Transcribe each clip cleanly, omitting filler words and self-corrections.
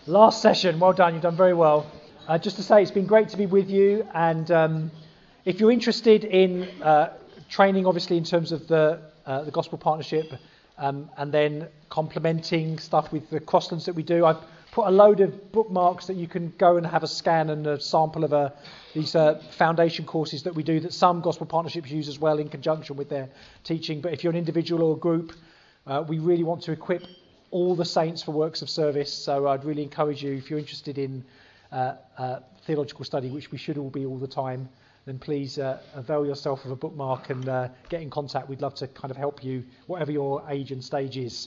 Last session, well done, you've done very well. Just to say, it's been great to be with you, and if you're interested in training, obviously, in terms of the Gospel Partnership, and then complementing stuff with the Crosslands that we do, I've put a load of bookmarks that you can go and have a scan and a sample of these foundation courses that we do, that some Gospel Partnerships use as well in conjunction with their teaching. But if you're an individual or a group, we really want to equip all the saints for works of service. So I'd really encourage you, if you're interested in theological study, which we should all be all the time, then please avail yourself of a bookmark and get in contact. We'd love to kind of help you, whatever your age and stage is.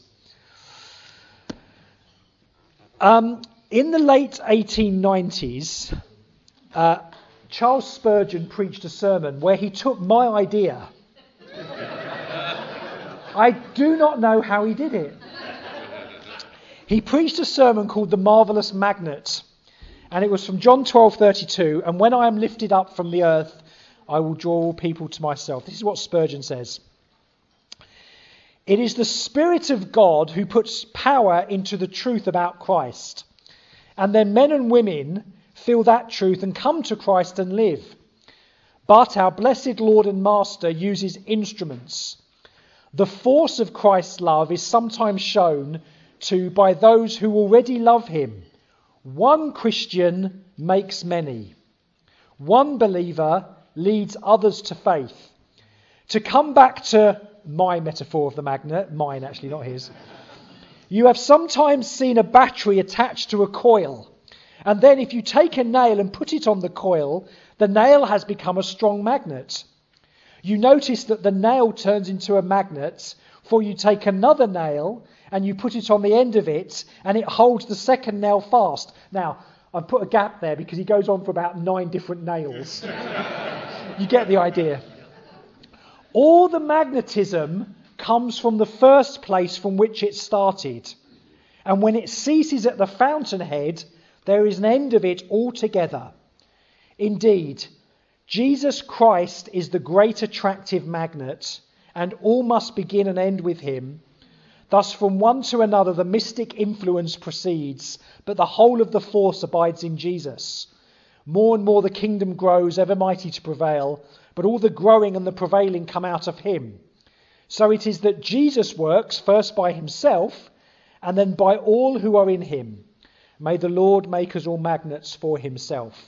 In the late 1890s, Charles Spurgeon preached a sermon where he took my idea. I do not know how he did it. He preached a sermon called The Marvellous Magnet, and it was from John 12:32, and when I am lifted up from the earth, I will draw all people to myself. This is what Spurgeon says. It is the Spirit of God who puts power into the truth about Christ, and then men and women feel that truth and come to Christ and live. But our blessed Lord and Master uses instruments. The force of Christ's love is sometimes shown to by those who already love him. One Christian makes many. One believer leads others to faith. To come back to my metaphor of the magnet, mine actually, not his. You have sometimes seen a battery attached to a coil, and then if you take a nail and put it on the coil, the nail has become a strong magnet. You notice that the nail turns into a magnet, for you take another nail and you put it on the end of it, and it holds the second nail fast. Now, I've put a gap there because he goes on for about 9 different nails. You get the idea. All the magnetism comes from the first place from which it started. And when it ceases at the fountainhead, there is an end of it altogether. Indeed, Jesus Christ is the great attractive magnet, and all must begin and end with him. Thus, from one to another, the mystic influence proceeds, but the whole of the force abides in Jesus. More and more the kingdom grows, ever mighty to prevail, but all the growing and the prevailing come out of him. So it is that Jesus works first by himself, and then by all who are in him. May the Lord make us all magnets for himself.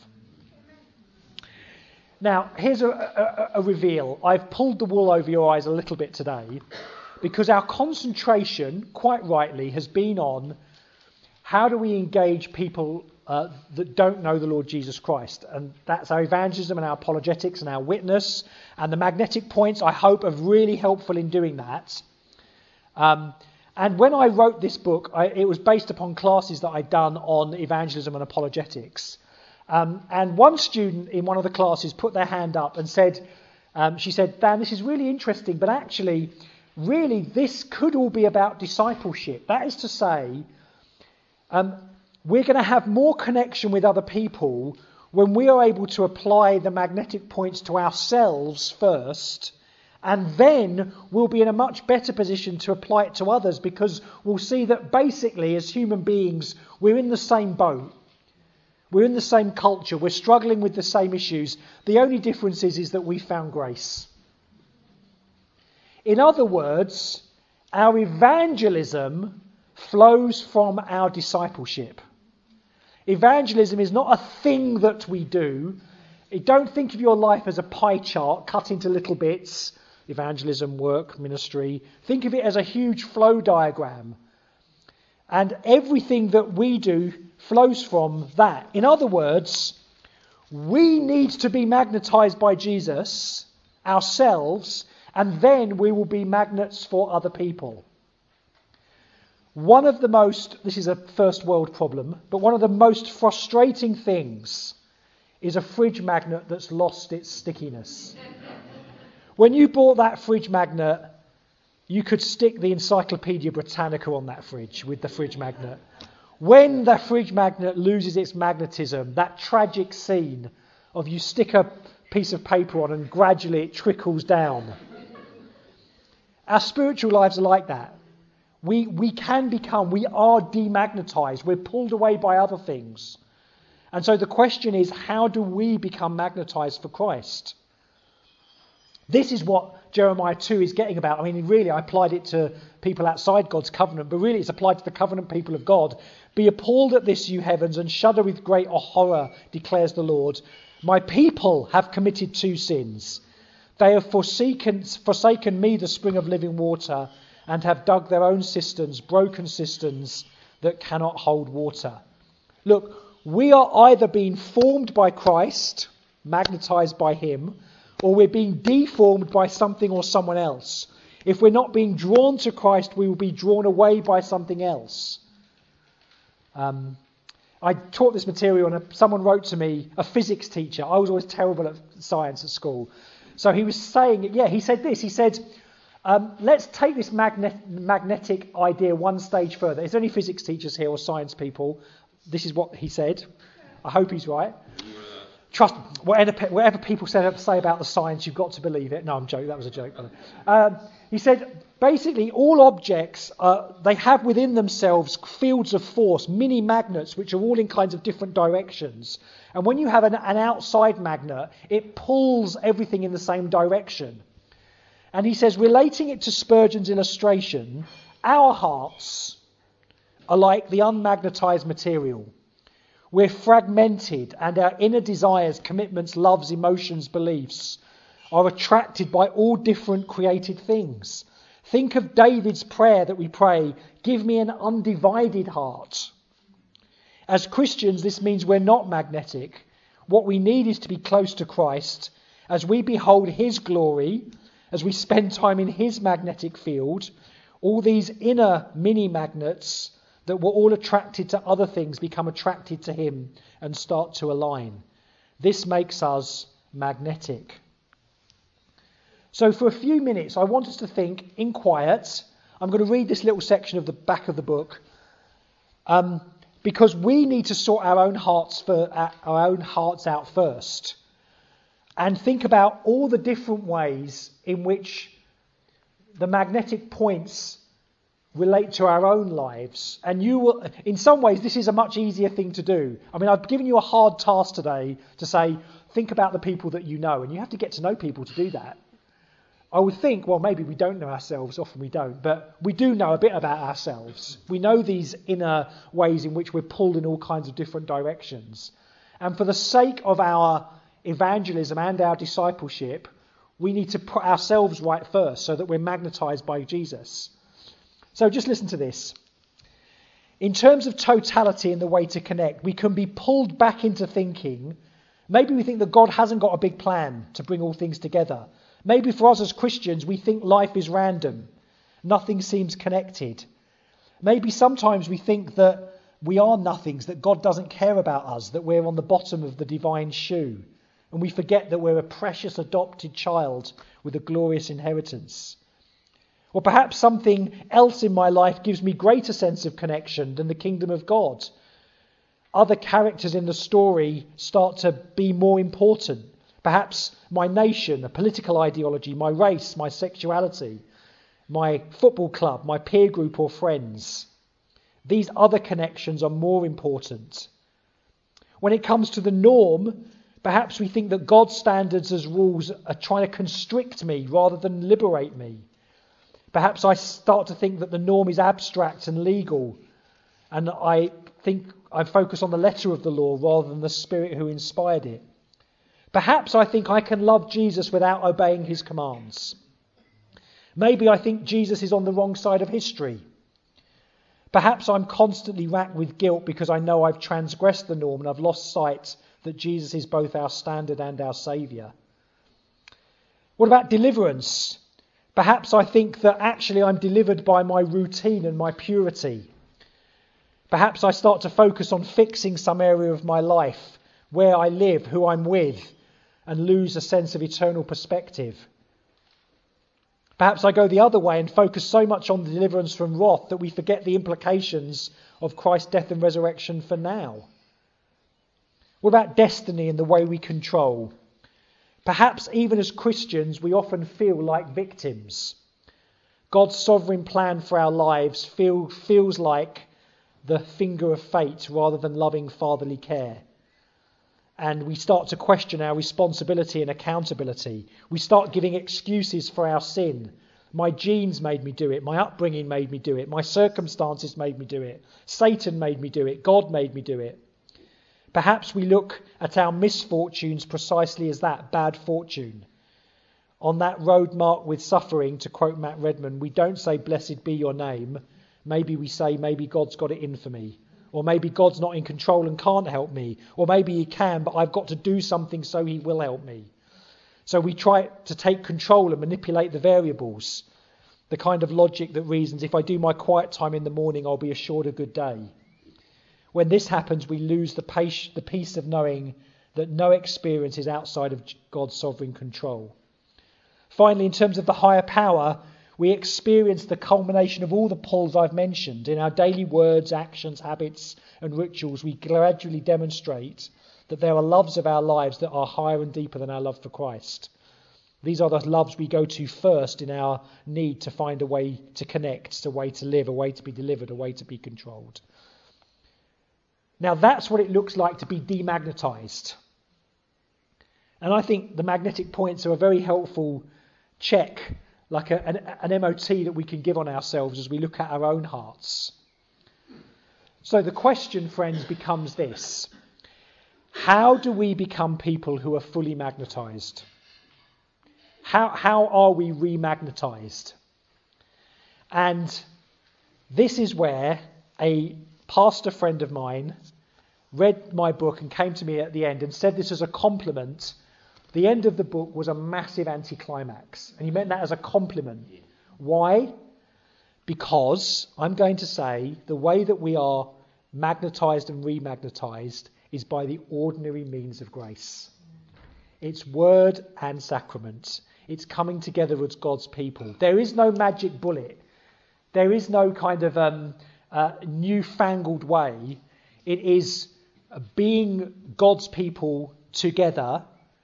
Now, here's a reveal. I've pulled the wool over your eyes a little bit today, because our concentration, quite rightly, has been on how do we engage people that don't know the Lord Jesus Christ. And that's our evangelism and our apologetics and our witness. And the magnetic points, I hope, are really helpful in doing that. And when I wrote this book, it was based upon classes that I'd done on evangelism and apologetics. And one student in one of the classes put their hand up and said, she said, Dan, this is really interesting, but actually, really, this could all be about discipleship. That is to say, we're going to have more connection with other people when we are able to apply the magnetic points to ourselves first, and then we'll be in a much better position to apply it to others, because we'll see that basically as human beings we're in the same boat. We're in the same culture. We're struggling with the same issues. The only difference is that we found grace. In other words, our evangelism flows from our discipleship. Evangelism is not a thing that we do. Don't think of your life as a pie chart cut into little bits. Evangelism, work, ministry. Think of it as a huge flow diagram. And everything that we do flows from that. In other words, we need to be magnetized by Jesus ourselves, and then we will be magnets for other people. One of the most, this is a first world problem, but one of the most frustrating things is a fridge magnet that's lost its stickiness. When you bought that fridge magnet, you could stick the Encyclopedia Britannica on that fridge with the fridge magnet. When the fridge magnet loses its magnetism, that tragic scene of you stick a piece of paper on and gradually it trickles down. Our spiritual lives are like that. We are demagnetized. We're pulled away by other things. And so the question is, how do we become magnetized for Christ? This is what Jeremiah 2 is getting about. I mean, really, I applied it to people outside God's covenant, but really it's applied to the covenant people of God. Be appalled at this, you heavens, and shudder with great horror, declares the Lord. My people have committed 2 sins. They have forsaken me, the spring of living water, and have dug their own cisterns, broken cisterns that cannot hold water. Look, we are either being formed by Christ, magnetized by him, or we're being deformed by something or someone else. If we're not being drawn to Christ, we will be drawn away by something else. I taught this material and someone wrote to me, a physics teacher. I was always terrible at science at school. So he was saying, he said this. He said, let's take this magnetic idea one stage further. Is there any physics teachers here or science people? This is what he said. I hope he's right. Trust me, whatever people say about the science, you've got to believe it. No, I'm joking. That was a joke. He said, basically, all objects, they have within themselves fields of force, mini magnets, which are all in kinds of different directions. And when you have an outside magnet, it pulls everything in the same direction. And he says, relating it to Spurgeon's illustration, our hearts are like the unmagnetized material. We're fragmented, and our inner desires, commitments, loves, emotions, beliefs are attracted by all different created things. Think of David's prayer that we pray, give me an undivided heart. As Christians, this means we're not magnetic. What we need is to be close to Christ as we behold his glory, as we spend time in his magnetic field. All these inner mini magnets that were all attracted to other things become attracted to him and start to align. This makes us magnetic. So for a few minutes, I want us to think in quiet. I'm going to read this little section of the back of the book because we need to sort our own hearts out first and think about all the different ways in which the magnetic points relate to our own lives. And you will, in some ways, this is a much easier thing to do. I mean, I've given you a hard task today to say, think about the people that you know, and you have to get to know people to do that. I would think, well, maybe we don't know ourselves, often we don't, but we do know a bit about ourselves. We know these inner ways in which we're pulled in all kinds of different directions. And for the sake of our evangelism and our discipleship, we need to put ourselves right first so that we're magnetized by Jesus. So just listen to this. In terms of totality and the way to connect, we can be pulled back into thinking, maybe we think that God hasn't got a big plan to bring all things together. Maybe for us as Christians, we think life is random. Nothing seems connected. Maybe sometimes we think that we are nothings, that God doesn't care about us, that we're on the bottom of the divine shoe. And we forget that we're a precious adopted child with a glorious inheritance. Or perhaps something else in my life gives me greater sense of connection than the kingdom of God. Other characters in the story start to be more important. Perhaps my nation, a political ideology, my race, my sexuality, my football club, my peer group or friends. These other connections are more important. When it comes to the norm, perhaps we think that God's standards as rules are trying to constrict me rather than liberate me. Perhaps I start to think that the norm is abstract and legal, and I think I focus on the letter of the law rather than the Spirit who inspired it. Perhaps I think I can love Jesus without obeying his commands. Maybe I think Jesus is on the wrong side of history. Perhaps I'm constantly racked with guilt because I know I've transgressed the norm and I've lost sight that Jesus is both our standard and our saviour. What about deliverance? Perhaps I think that actually I'm delivered by my routine and my purity. Perhaps I start to focus on fixing some area of my life, where I live, who I'm with, and lose a sense of eternal perspective. Perhaps I go the other way and focus so much on the deliverance from wrath that we forget the implications of Christ's death and resurrection for now. What about destiny and the way we control? Perhaps even as Christians, we often feel like victims. God's sovereign plan for our lives feels like the finger of fate rather than loving fatherly care. And we start to question our responsibility and accountability. We start giving excuses for our sin. My genes made me do it. My upbringing made me do it. My circumstances made me do it. Satan made me do it. God made me do it. Perhaps we look at our misfortunes precisely as that, bad fortune. On that road marked with suffering, to quote Matt Redman, we don't say, blessed be your name. Maybe we say, maybe God's got it in for me. Or maybe God's not in control and can't help me. Or maybe he can, but I've got to do something so he will help me. So we try to take control and manipulate the variables. The kind of logic that reasons, if I do my quiet time in the morning, I'll be assured a good day. When this happens, we lose the peace of knowing that no experience is outside of God's sovereign control. Finally, in terms of the higher power, we experience the culmination of all the pulls I've mentioned. In our daily words, actions, habits, and rituals, we gradually demonstrate that there are loves of our lives that are higher and deeper than our love for Christ. These are the loves we go to first in our need to find a way to connect, a way to live, a way to be delivered, a way to be controlled. Now that's what it looks like to be demagnetized. And I think the magnetic points are a very helpful check, like an MOT that we can give on ourselves as we look at our own hearts. So the question, friends, becomes this. How do we become people who are fully magnetized? How are we remagnetized? And this is where a pastor friend of mine read my book and came to me at the end and said this as a compliment. The end of the book was a massive anticlimax. And he meant that as a compliment. Why? Because I'm going to say the way that we are magnetized and remagnetized is by the ordinary means of grace. It's word and sacrament. It's coming together as God's people. There is no magic bullet. There is no kind of newfangled way. It is being God's people together.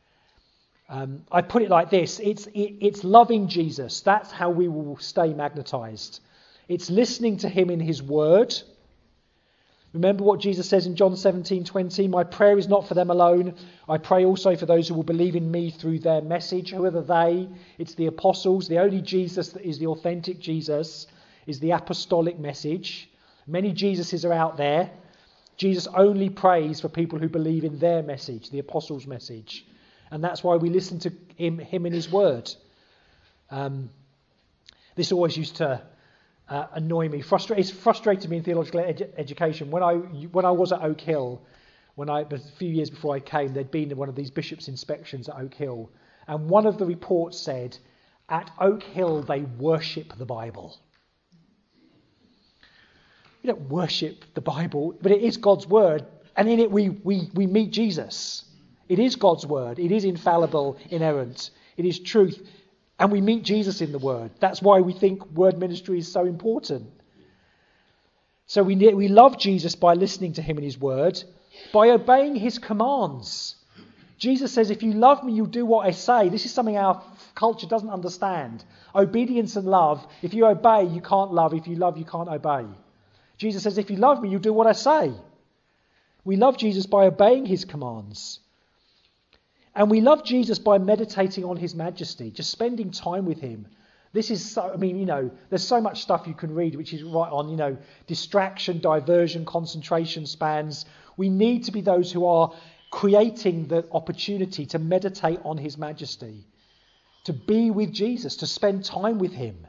I put it like this. It's loving Jesus. That's how we will stay magnetized. It's listening to him in his word. Remember what Jesus says in John 17:20, my prayer is not for them alone. I pray also for those who will believe in me through their message. Who are they? It's the apostles. The only Jesus that is the authentic Jesus is the apostolic message. Many Jesuses are out there. Jesus only prays for people who believe in their message, the apostles' message. And that's why we listen to him in his word. This always used to annoy me. It's frustrated me in theological education. When I was at Oak Hill, a few years before I came, there'd been one of these bishops' inspections at Oak Hill. And one of the reports said, at Oak Hill they worship the Bible. We don't worship the Bible, but it is God's word. And in it we meet Jesus. It is God's word. It is infallible, inerrant. It is truth. And we meet Jesus in the word. That's why we think word ministry is so important. So we love Jesus by listening to him in his word, by obeying his commands. Jesus says, if you love me, you'll do what I say. This is something our culture doesn't understand. Obedience and love. If you obey, you can't love. If you love, you can't obey. Jesus says, if you love me, you'll do what I say. We love Jesus by obeying his commands. And we love Jesus by meditating on his majesty, just spending time with him. This is so, there's so much stuff you can read which is right on, distraction, diversion, concentration spans. We need to be those who are creating the opportunity to meditate on his majesty, to be with Jesus, to spend time with him.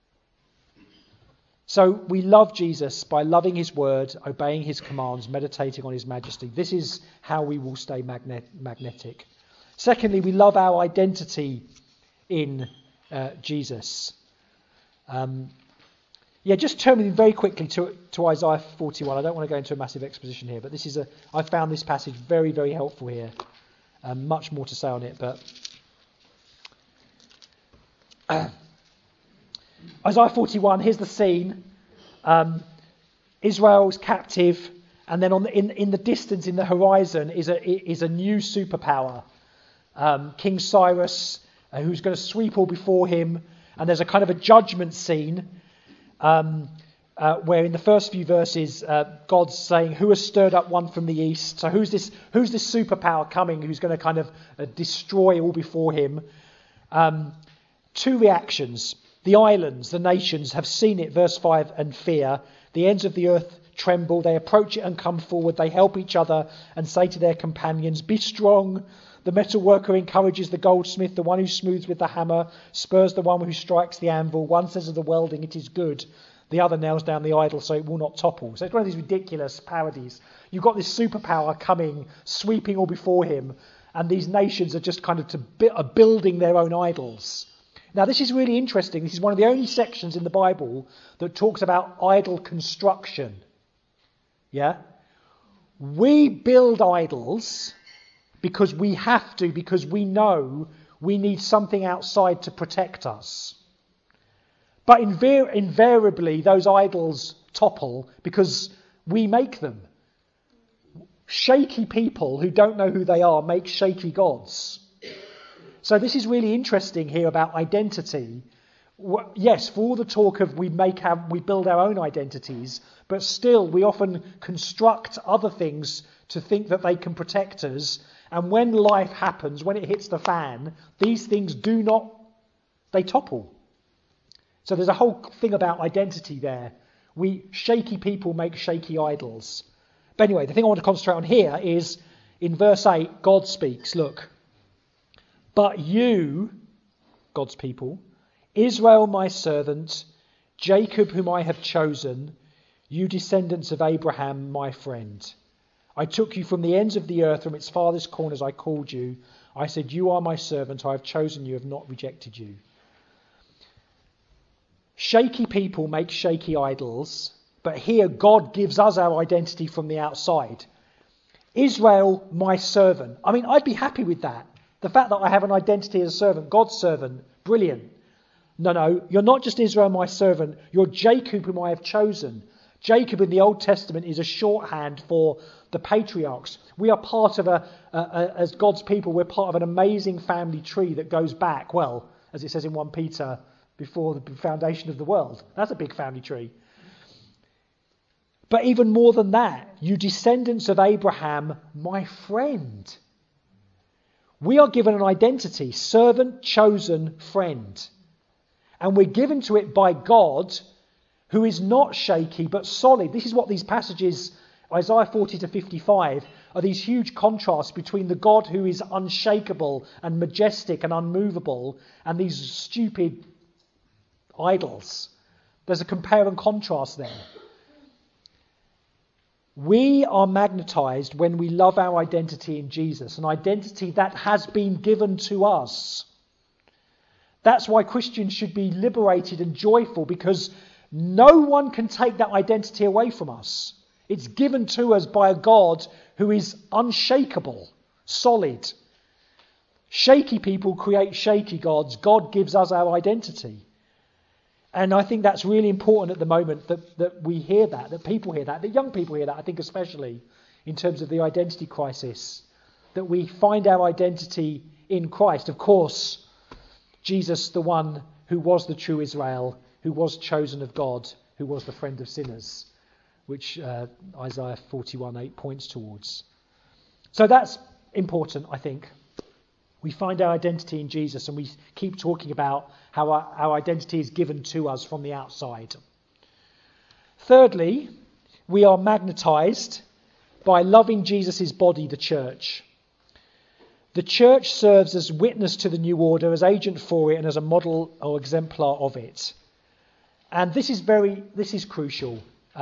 So we love Jesus by loving his word, obeying his commands, meditating on his majesty. This is how we will stay magnetic. Secondly, we love our identity in Jesus. Just turn with me very quickly to Isaiah 41. I don't want to go into a massive exposition here, but I found this passage very, very helpful here. Much more to say on it, but Isaiah 41, here's the scene. Israel's captive, and then in the distance, in the horizon, is a new superpower. King Cyrus, who's going to sweep all before him. And there's a kind of a judgment scene where in the first few verses, God's saying, who has stirred up one from the east? So who's this superpower coming who's going to kind of destroy all before him? Two reactions. The islands, the nations, have seen it, verse 5, and fear. The ends of the earth tremble. They approach it and come forward. They help each other and say to their companions, be strong. The metal worker encourages the goldsmith. The one who smooths with the hammer spurs the one who strikes the anvil. One says of the welding, it is good. The other nails down the idol so it will not topple. So it's one of these ridiculous parodies. You've got this superpower coming, sweeping all before him, and these nations are just kind of building their own idols. Now, this is really interesting. This is one of the only sections in the Bible that talks about idol construction. Yeah? We build idols because we have to, because we know we need something outside to protect us. But invariably, those idols topple because we make them. Shaky people who don't know who they are make shaky gods. So this is really interesting here about identity. Yes, for all the talk of we build our own identities, but still we often construct other things to think that they can protect us. And when life happens, when it hits the fan, these things they topple. So there's a whole thing about identity there. Shaky people make shaky idols. But anyway, the thing I want to concentrate on here is in verse 8, God speaks, look. But you, God's people, Israel my servant, Jacob whom I have chosen, you descendants of Abraham my friend. I took you from the ends of the earth, from its farthest corners I called you. I said, you are my servant, I have chosen you, have not rejected you. Shaky people make shaky idols, but here God gives us our identity from the outside. Israel, my servant. I mean, I'd be happy with that. The fact that I have an identity as a servant, God's servant, brilliant. No, you're not just Israel, my servant. You're Jacob, whom I have chosen. Jacob in the Old Testament is a shorthand for the patriarchs. We are part of as God's people, we're part of an amazing family tree that goes back, well, as it says in 1 Peter, before the foundation of the world. That's a big family tree. But even more than that, you descendants of Abraham, my friend. We are given an identity, servant, chosen, friend. And we're given to it by God, who is not shaky but solid. This is what these passages, Isaiah 40 to 55, are these huge contrasts between the God who is unshakable and majestic and unmovable and these stupid idols. There's a compare and contrast there. We are magnetized when we love our identity in Jesus, an identity that has been given to us. That's why Christians should be liberated and joyful, because no one can take that identity away from us. It's given to us by a God who is unshakable, solid. Shaky people create shaky gods. God gives us our identity. And I think that's really important at the moment that we hear that people hear that young people hear that, I think especially in terms of the identity crisis, that we find our identity in Christ. Of course, Jesus, the one who was the true Israel, who was chosen of God, who was the friend of sinners, which Isaiah 41:8 points towards. So that's important, I think. We find our identity in Jesus, and we keep talking about how our identity is given to us from the outside. Thirdly, we are magnetized by loving Jesus' body, the church. The church serves as witness to the new order, as agent for it, and as a model or exemplar of it. And this is crucial.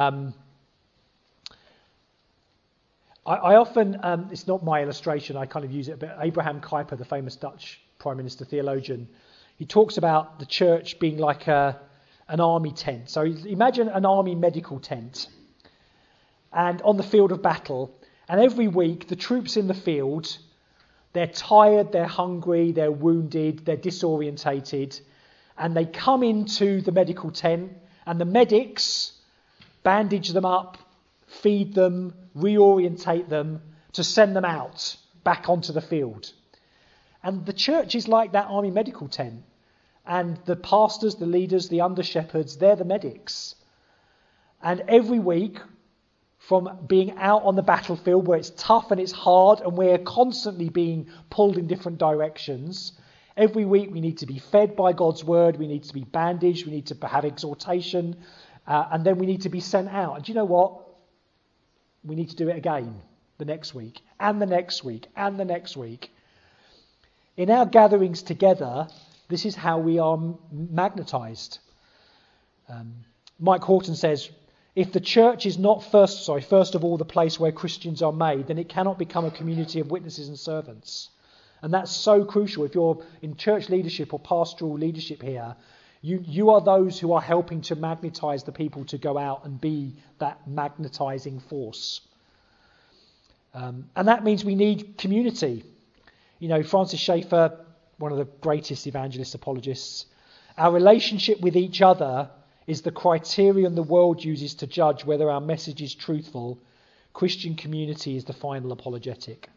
I often, it's not my illustration, I kind of use it, but Abraham Kuyper, the famous Dutch Prime Minister theologian, he talks about the church being like an army tent. So imagine an army medical tent, and on the field of battle, and every week the troops in the field, they're tired, they're hungry, they're wounded, they're disorientated, and they come into the medical tent, and the medics bandage them up, feed them, reorientate them to send them out back onto the field. And the church is like that army medical tent. And the pastors, the leaders, the under-shepherds, they're the medics. And every week, from being out on the battlefield where it's tough and it's hard and we're constantly being pulled in different directions, every week we need to be fed by God's word, we need to be bandaged, we need to have exhortation, and then we need to be sent out. And do you know what? We need to do it again the next week, and the next week, and the next week. In our gatherings together, this is how we are magnetized. Mike Horton says, if the church is not first of all the place where Christians are made, then it cannot become a community of witnesses and servants. And that's so crucial. If you're in church leadership or pastoral leadership here, you are those who are helping to magnetize the people to go out and be that magnetizing force. And that means we need community. You know, Francis Schaeffer, one of the greatest evangelist apologists, our relationship with each other is the criterion the world uses to judge whether our message is truthful. Christian community is the final apologetic.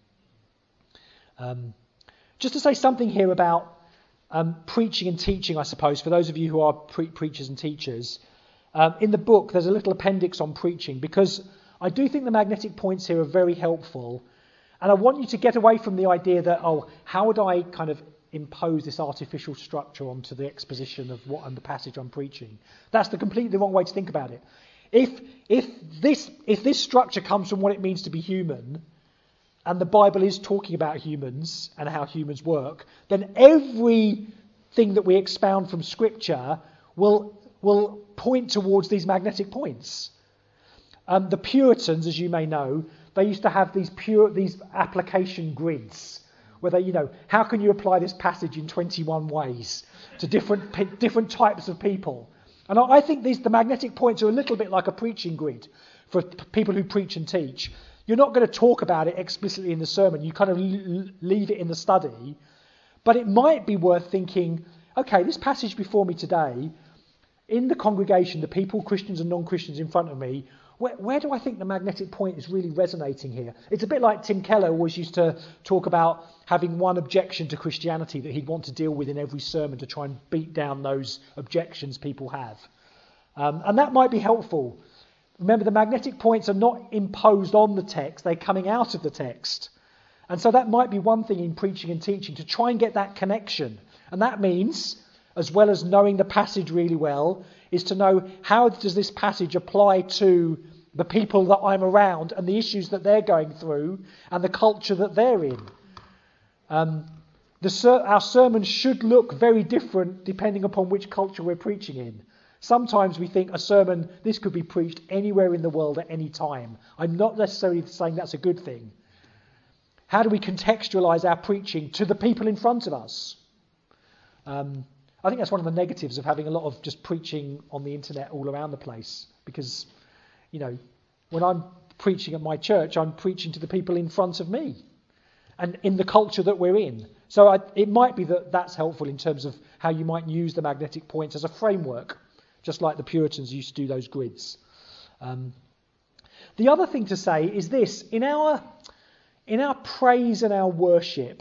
Just to say something here about preaching and teaching, I suppose, for those of you who are preachers and teachers. In the book, there's a little appendix on preaching, because I do think the magnetic points here are very helpful. And I want you to get away from the idea that, how would I kind of impose this artificial structure onto the exposition of what and the passage I'm preaching? That's the completely wrong way to think about it. If this structure comes from what it means to be human, and the Bible is talking about humans and how humans work, then everything that we expound from Scripture will point towards these magnetic points. The Puritans, as you may know, they used to have these application grids where they, how can you apply this passage in 21 ways to different types of people? And I think the magnetic points are a little bit like a preaching grid for people who preach and teach. You're not going to talk about it explicitly in the sermon. You kind of leave it in the study. But it might be worth thinking, okay, this passage before me today, in the congregation, the people, Christians and non-Christians in front of me, where do I think the magnetic point is really resonating here? It's a bit like Tim Keller always used to talk about having one objection to Christianity that he'd want to deal with in every sermon to try and beat down those objections people have. And that might be helpful. Remember, the magnetic points are not imposed on the text, they're coming out of the text. And so that might be one thing in preaching and teaching, to try and get that connection. And that means, as well as knowing the passage really well, is to know, how does this passage apply to the people that I'm around and the issues that they're going through and the culture that they're in. Our sermons should look very different depending upon which culture we're preaching in. Sometimes we think a sermon, this could be preached anywhere in the world at any time. I'm not necessarily saying that's a good thing. How do we contextualize our preaching to the people in front of us? I think that's one of the negatives of having a lot of just preaching on the internet all around the place. Because, when I'm preaching at my church, I'm preaching to the people in front of me and in the culture that we're in. So it might be that that's helpful in terms of how you might use the magnetic points as a framework, just like the Puritans used to do those grids. The other thing to say is this: in our praise and our worship,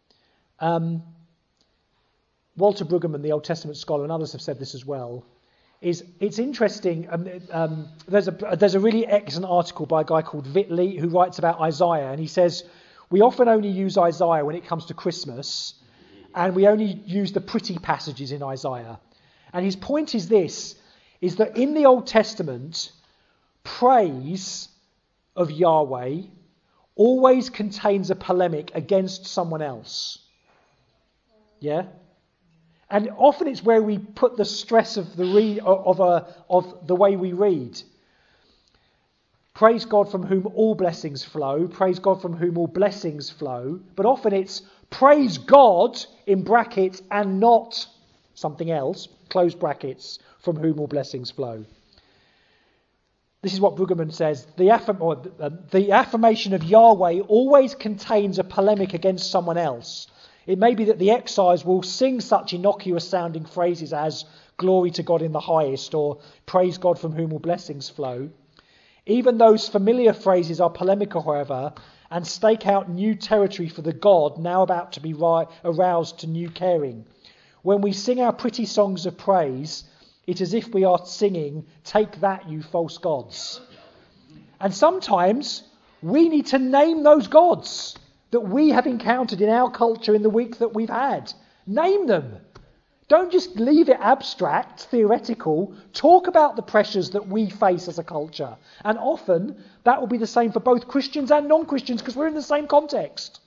Walter Brueggemann, the Old Testament scholar, and others have said this as well, it's interesting. There's a really excellent article by a guy called Whitley who writes about Isaiah, and he says, we often only use Isaiah when it comes to Christmas, and we only use the pretty passages in Isaiah. And his point is this, is that in the Old Testament, praise of Yahweh always contains a polemic against someone else. Yeah? And often it's where we put the stress of the way we read. Praise God from whom all blessings flow. Praise God from whom all blessings flow. But often it's praise God in brackets and not something else, close brackets, from whom all blessings flow. This is what Brueggemann says. The affirmation of Yahweh always contains a polemic against someone else. It may be that the exiles will sing such innocuous sounding phrases as glory to God in the highest or praise God from whom all blessings flow. Even those familiar phrases are polemical, however, and stake out new territory for the God now about to be aroused to new caring. when we sing our pretty songs of praise, it's as if we are singing, "Take that, you false gods." And sometimes we need to name those gods that we have encountered in our culture in the week that we've had. Name them. Don't just leave it abstract, theoretical. Talk about the pressures that we face as a culture. And often that will be the same for both Christians and non-Christians because we're in the same context.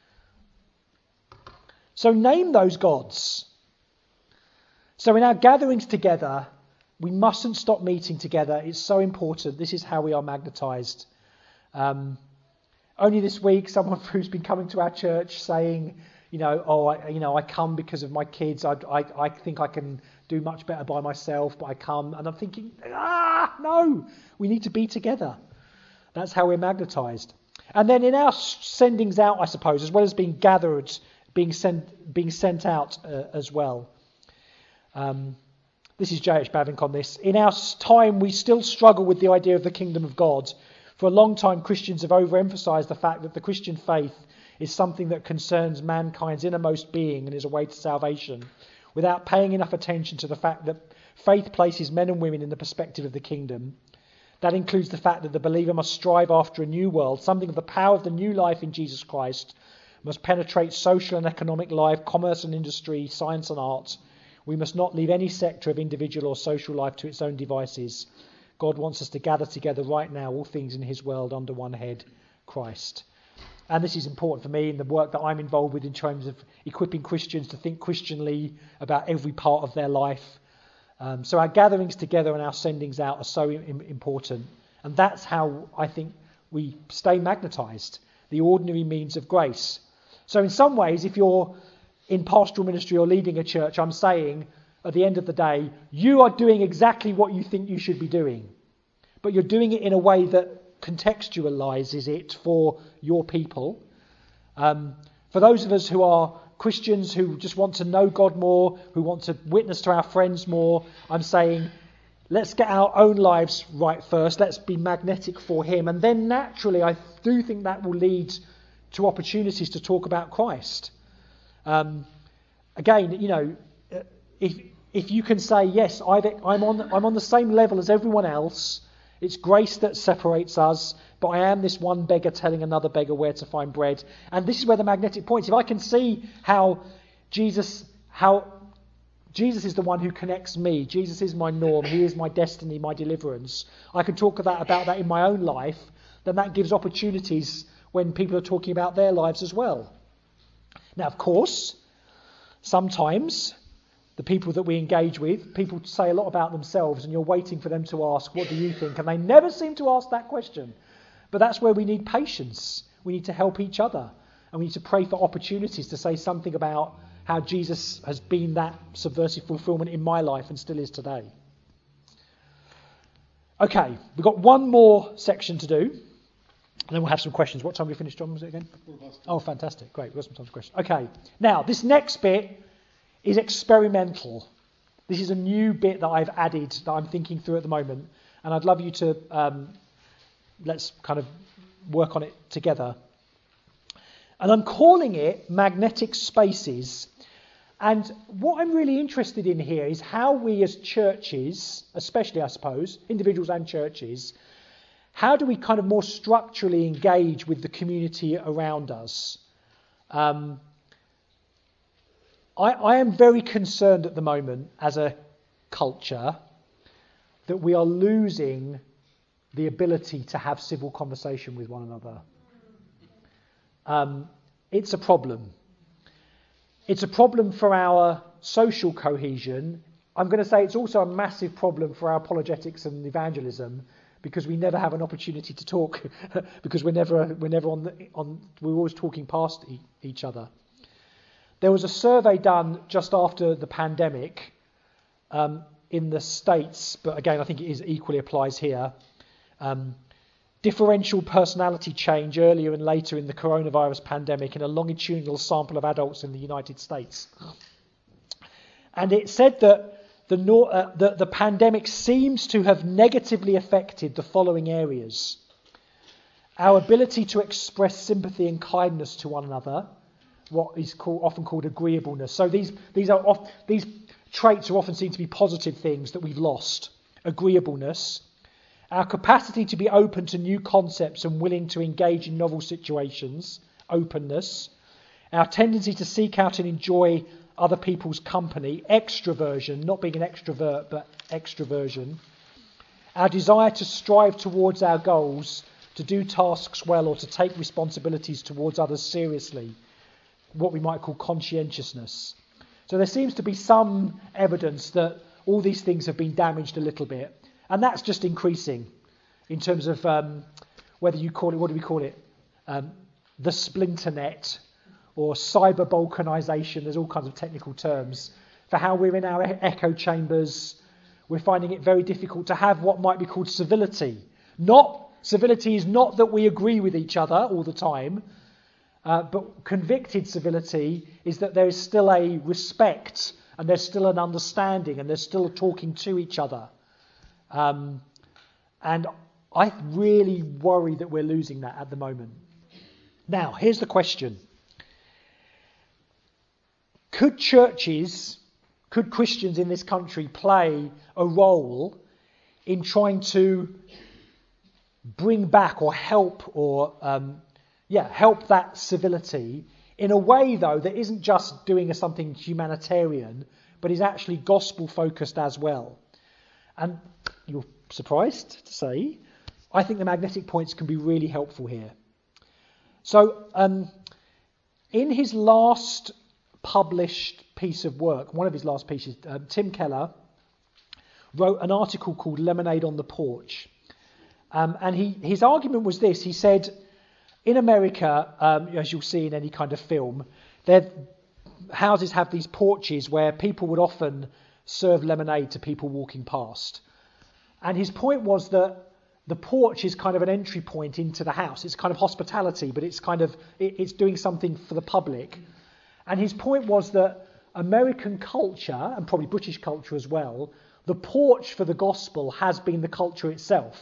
So name those gods. So in our gatherings together, we mustn't stop meeting together. It's so important. This is how we are magnetized. Only this week, someone who's been coming to our church saying, I come because of my kids. I think I can do much better by myself, but I come. And I'm thinking, no, we need to be together. That's how we're magnetized. And then in our sendings out, I suppose, as well as being gathered, being sent out as well. This is J.H. Bavinck on this. In our time, we still struggle with the idea of the kingdom of God. For a long time, Christians have overemphasized the fact that the Christian faith is something that concerns mankind's innermost being and is a way to salvation, without paying enough attention to the fact that faith places men and women in the perspective of the kingdom. That includes the fact that the believer must strive after a new world, something of the power of the new life in Jesus Christ, must penetrate social and economic life, commerce and industry, science and art. We must not leave any sector of individual or social life to its own devices. God wants us to gather together right now, all things in his world, under one head, Christ. And this is important for me in the work that I'm involved with in terms of equipping Christians to think Christianly about every part of their life. So our gatherings together and our sendings out are so important. And that's how I think we stay magnetized, the ordinary means of grace. So in some ways, if you're in pastoral ministry or leading a church, I'm saying at the end of the day, you are doing exactly what you think you should be doing. But you're doing it in a way that contextualizes it for your people. For those of us who are Christians who just want to know God more, who want to witness to our friends more, I'm saying let's get our own lives right first. Let's be magnetic for him. And then naturally, I do think that will lead to opportunities to talk about Christ. Again, if you can say, yes, I'm on the same level as everyone else, it's grace that separates us, but I am this one beggar telling another beggar where to find bread. And this is where the magnetic points. If I can see how Jesus is the one who connects me, Jesus is my norm, he is my destiny, my deliverance, I can talk about that in my own life, then that gives opportunities when people are talking about their lives as well. Now, of course, sometimes the people that we engage with, people say a lot about themselves and you're waiting for them to ask, what do you think? And they never seem to ask that question. But that's where we need patience. We need to help each other. And we need to pray for opportunities to say something about how Jesus has been that subversive fulfillment in my life and still is today. Okay, we've got one more section to do. And then we'll have some questions. What time did we finish, John, was it again? Oh, fantastic. Great, we've got some time for questions. Okay, now this next bit is experimental. This is a new bit that I've added that I'm thinking through at the moment. And I'd love you to, let's kind of work on it together. And I'm calling it magnetic spaces. And what I'm really interested in here is how we as churches, especially I suppose, individuals and churches, how do we kind of more structurally engage with the community around us? I am very concerned at the moment as a culture that we are losing the ability to have civil conversation with one another. It's a problem. It's a problem for our social cohesion. I'm going to say it's also a massive problem for our apologetics and evangelism, because we never have an opportunity to talk because we're always talking past each other. There was a survey done just after the pandemic in the States, but again I think it equally applies here. Differential personality change earlier and later in the coronavirus pandemic in a longitudinal sample of adults in the United States. And it said that the pandemic seems to have negatively affected the following areas: our ability to express sympathy and kindness to one another, what is often called agreeableness. So these traits are often seen to be positive things that we've lost. Agreeableness, our capacity to be open to new concepts and willing to engage in novel situations. Openness, our tendency to seek out and enjoy other people's company. Extroversion, not being an extrovert, but extroversion. Our desire to strive towards our goals, to do tasks well, or to take responsibilities towards others seriously. What we might call conscientiousness. So there seems to be some evidence that all these things have been damaged a little bit. And that's just increasing in terms of whether you call it, what do we call it? The splinter net or cyber balkanization. There's all kinds of technical terms for how we're in our echo chambers. We're finding it very difficult to have what might be called civility. Civility is not that we agree with each other all the time, but convicted civility is that there is still a respect and there's still an understanding and there's still a talking to each other. And I really worry that we're losing that at the moment. Now, here's the question. Could Christians in this country play a role in trying to bring back or help that civility in a way, though, that isn't just doing something humanitarian, but is actually gospel-focused as well? And you're surprised to say, I think the magnetic points can be really helpful here. So, in his last published piece of work, one of his last pieces, Tim Keller wrote an article called Lemonade on the Porch. And his argument was this. He said, in America, as you'll see in any kind of film, their houses have these porches where people would often serve lemonade to people walking past. And his point was that the porch is kind of an entry point into the house. It's kind of hospitality, but it's doing something for the public. And his point was that American culture, and probably British culture as well, the porch for the gospel has been the culture itself.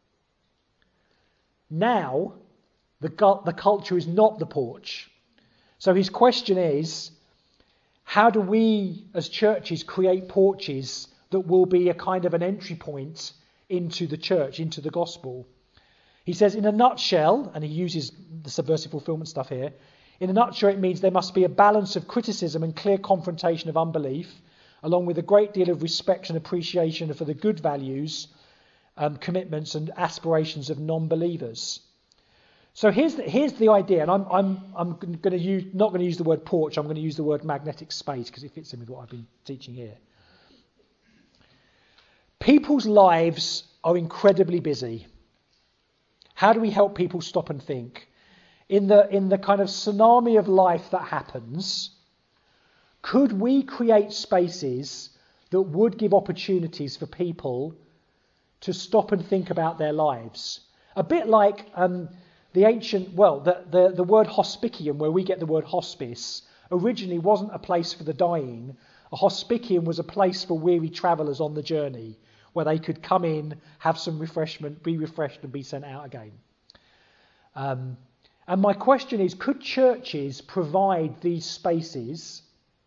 Now, the culture is not the porch. So his question is, how do we as churches create porches that will be a kind of an entry point into the church, into the gospel? He says, in a nutshell, and he uses the subversive fulfillment stuff here, in a nutshell it means there must be a balance of criticism and clear confrontation of unbelief, along with a great deal of respect and appreciation for the good values, commitments and aspirations of non-believers. So here's the idea, and I'm not going to use the word porch, I'm going to use the word magnetic space because it fits in with what I've been teaching here. People's lives are incredibly busy. How do we help people stop and think? In the kind of tsunami of life that happens, could we create spaces that would give opportunities for people to stop and think about their lives? A bit like the word hospicium, where we get the word hospice, originally wasn't a place for the dying. A hospicium was a place for weary travellers on the journey, where they could come in, have some refreshment, be refreshed and be sent out again. And my question is, could churches provide these spaces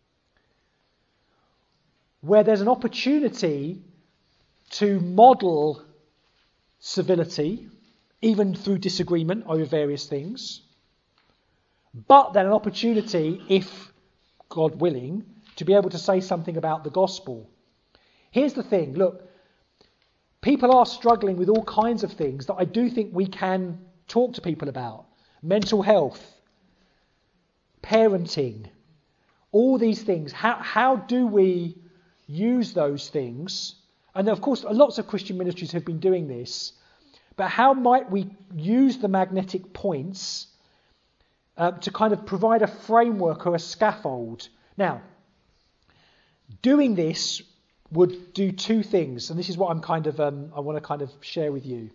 where there's an opportunity to model civility, even through disagreement over various things, but then an opportunity, if God willing, to be able to say something about the gospel? Here's the thing, look, people are struggling with all kinds of things that I do think we can talk to people about. Mental health, parenting, all these things. How do we use those things? And of course, lots of Christian ministries have been doing this. But how might we use the magnetic points to kind of provide a framework or a scaffold? Now, doing this would do two things, and this is what I want to kind of share with you.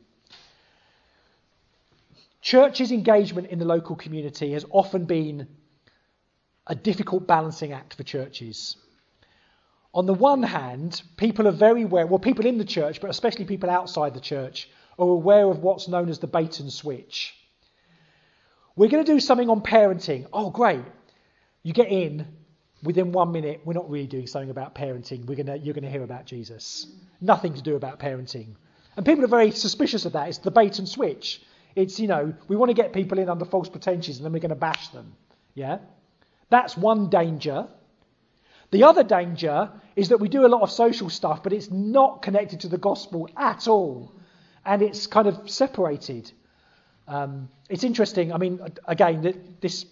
Church's engagement in the local community has often been a difficult balancing act for churches. On the one hand, people are very aware, people in the church, but especially people outside the church, are aware of what's known as the bait and switch. We're going to do something on parenting. Oh, great. You get in, within 1 minute, we're not really doing something about parenting. You're gonna hear about Jesus. Nothing to do about parenting. And people are very suspicious of that. It's the bait and switch. It's, we want to get people in under false pretensions and then we're going to bash them. Yeah? That's one danger. The other danger is that we do a lot of social stuff, but it's not connected to the gospel at all. And it's kind of separated. It's interesting. I mean, again, this...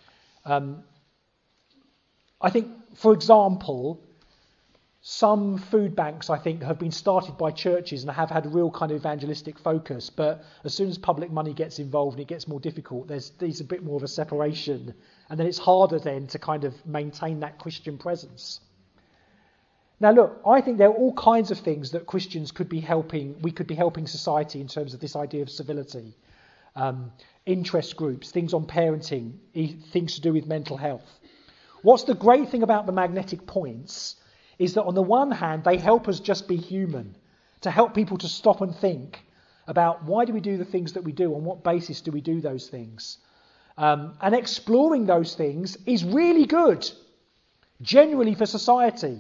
I think, for example, some food banks, I think, have been started by churches and have had a real kind of evangelistic focus. But as soon as public money gets involved and it gets more difficult, there's a bit more of a separation. And then it's harder then to kind of maintain that Christian presence. Now, look, I think there are all kinds of things that Christians could be helping. We could be helping society in terms of this idea of civility. Interest groups, things on parenting, things to do with mental health. What's the great thing about the magnetic points is that on the one hand, they help us just be human, to help people to stop and think about why do we do the things that we do, on what basis do we do those things. And exploring those things is really good, genuinely for society.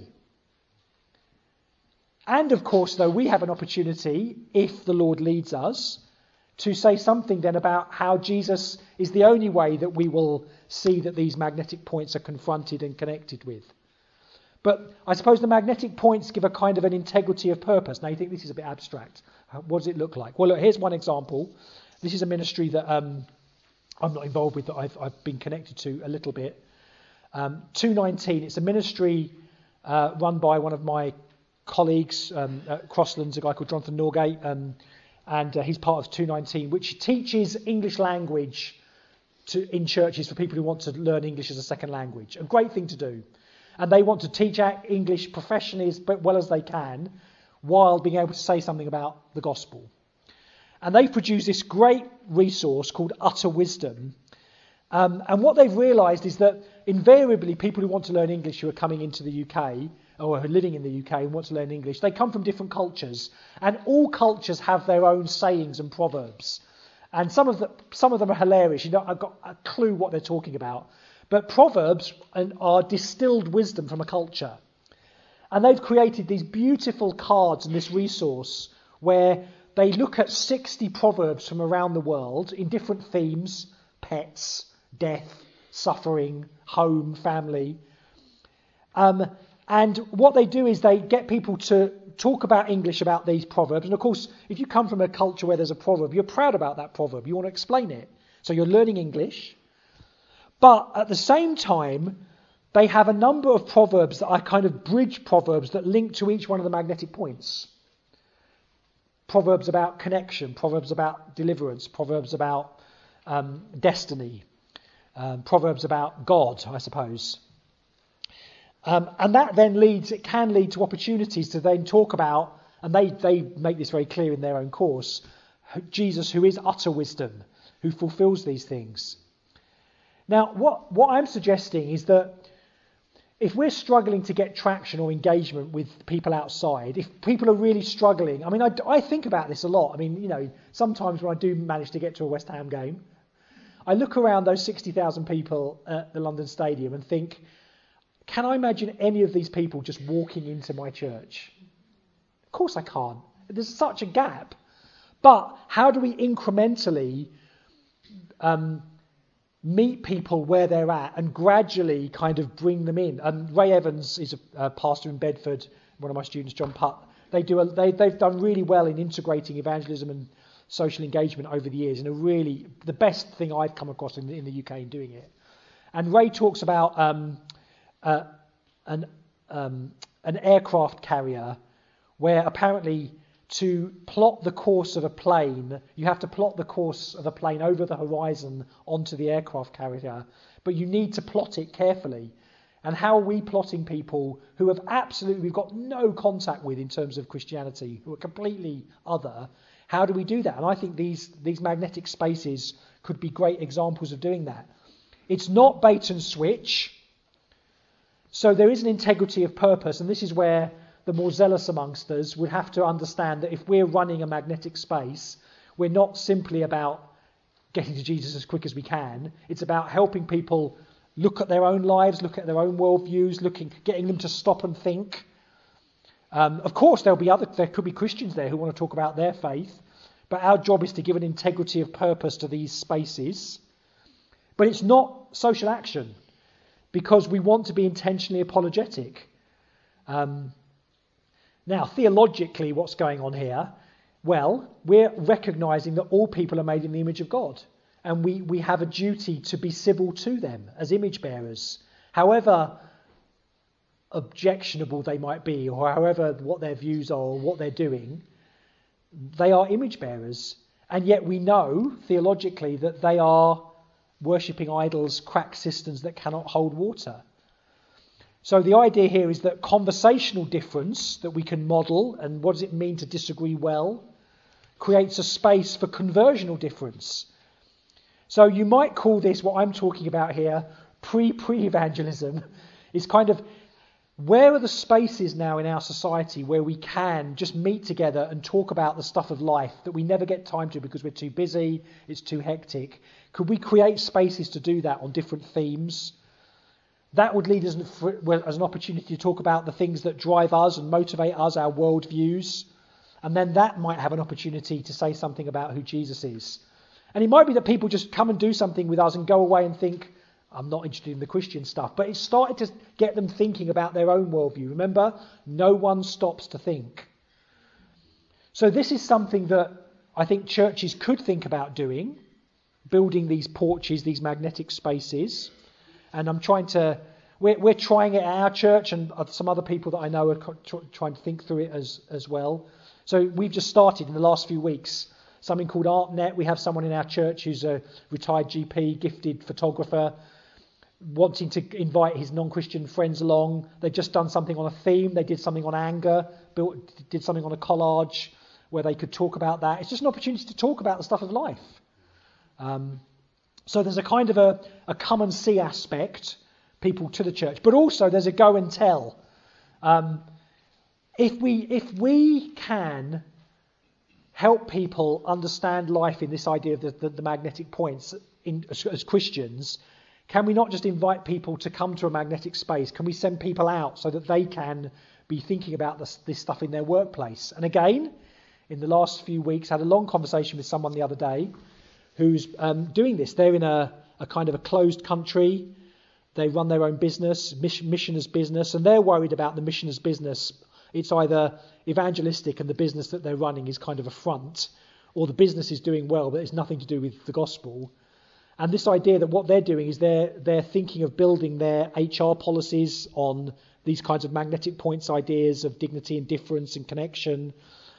And of course, though, we have an opportunity, if the Lord leads us, to say something then about how Jesus is the only way that we will see that these magnetic points are confronted and connected with. But I suppose the magnetic points give a kind of an integrity of purpose. Now you think this is a bit abstract. What does it look like? Well, look, here's one example. This is a ministry that I'm not involved with, that I've been connected to a little bit. 219, it's a ministry run by one of my colleagues at Crosslands, a guy called Jonathan Norgate, and he's part of 219, which teaches English language in churches for people who want to learn English as a second language. A great thing to do. And they want to teach English professionally as well as they can, while being able to say something about the gospel. And they've produced this great resource called Utter Wisdom. And what they've realised is that invariably people who want to learn English who are coming into the UK, or are living in the UK and want to learn English, they come from different cultures. And all cultures have their own sayings and proverbs. And some of them are hilarious. I've got a clue what they're talking about. But proverbs are distilled wisdom from a culture. And they've created these beautiful cards in this resource where they look at 60 proverbs from around the world in different themes: pets, death, suffering, home, family. And what they do is they get people to talk about English about these proverbs. And of course, if you come from a culture where there's a proverb, you're proud about that proverb. You want to explain it. So you're learning English. But at the same time, they have a number of proverbs that are kind of bridge proverbs that link to each one of the magnetic points. Proverbs about connection, proverbs about deliverance, proverbs about destiny, proverbs about God, I suppose. And that then can lead to opportunities to then talk about, and they make this very clear in their own course, Jesus, who is utter wisdom, who fulfills these things. Now, what I'm suggesting is that if we're struggling to get traction or engagement with people outside, if people are really struggling, I mean, I think about this a lot. I mean, sometimes when I do manage to get to a West Ham game, I look around those 60,000 people at the London Stadium and think, can I imagine any of these people just walking into my church? Of course I can't. There's such a gap. But how do we incrementally meet people where they're at and gradually kind of bring them in? And Ray Evans is a pastor in Bedford, one of my students, John Putt. They've done really well in integrating evangelism and social engagement over the years, and the best thing I've come across in the UK in doing it. And Ray talks about an aircraft carrier where apparently to plot the course of a plane, you have to plot the course of a plane over the horizon onto the aircraft carrier, but you need to plot it carefully. And how are we plotting people who we've got no contact with in terms of Christianity, who are completely other? How do we do that? And I think these magnetic spaces could be great examples of doing that. It's not bait and switch. So there is an integrity of purpose, and this is where the more zealous amongst us would have to understand that if we're running a magnetic space, we're not simply about getting to Jesus as quick as we can. It's about helping people look at their own lives, look at their own worldviews, getting them to stop and think. Of course, there could be Christians there who want to talk about their faith, but our job is to give an integrity of purpose to these spaces. But it's not social action, because we want to be intentionally apologetic. Now, theologically, what's going on here? Well, we're recognising that all people are made in the image of God, and we have a duty to be civil to them as image bearers, however objectionable they might be, or however what their views are or what they're doing. They are image bearers, and yet we know theologically that they are worshipping idols, cracked cisterns that cannot hold water. So the idea here is that conversational difference that we can model, and what does it mean to disagree well, creates a space for conversional difference. So you might call this, what I'm talking about here, pre-evangelism. It's kind of, where are the spaces now in our society where we can just meet together and talk about the stuff of life that we never get time to because we're too busy, it's too hectic? Could we create spaces to do that on different themes? That would lead us as an opportunity to talk about the things that drive us and motivate us, our worldviews. And then that might have an opportunity to say something about who Jesus is. And it might be that people just come and do something with us and go away and think, I'm not interested in the Christian stuff. But it started to get them thinking about their own worldview. Remember, no one stops to think. So this is something that I think churches could think about doing, building these porches, these magnetic spaces. And we're trying it at our church, and some other people that I know are trying to think through it as well. So we've just started in the last few weeks something called ArtNet. We have someone in our church who's a retired GP, gifted photographer, wanting to invite his non-Christian friends along. They've just done something on a theme. They did something on anger, did something on a collage where they could talk about that. It's just an opportunity to talk about the stuff of life. So there's a kind of a come and see aspect, people to the church, but also there's a go and tell. If we can help people understand life in this idea of the magnetic points as Christians, can we not just invite people to come to a magnetic space? Can we send people out so that they can be thinking about this stuff in their workplace? And again, in the last few weeks, I had a long conversation with someone the other day who's doing this. They're in a kind of a closed country. They run their own business, missioners business, and they're worried about the missioners business. It's either evangelistic and the business that they're running is kind of a front, or the business is doing well, but it's nothing to do with the gospel. And this idea that what they're doing is they're thinking of building their HR policies on these kinds of magnetic points ideas of dignity and difference and connection.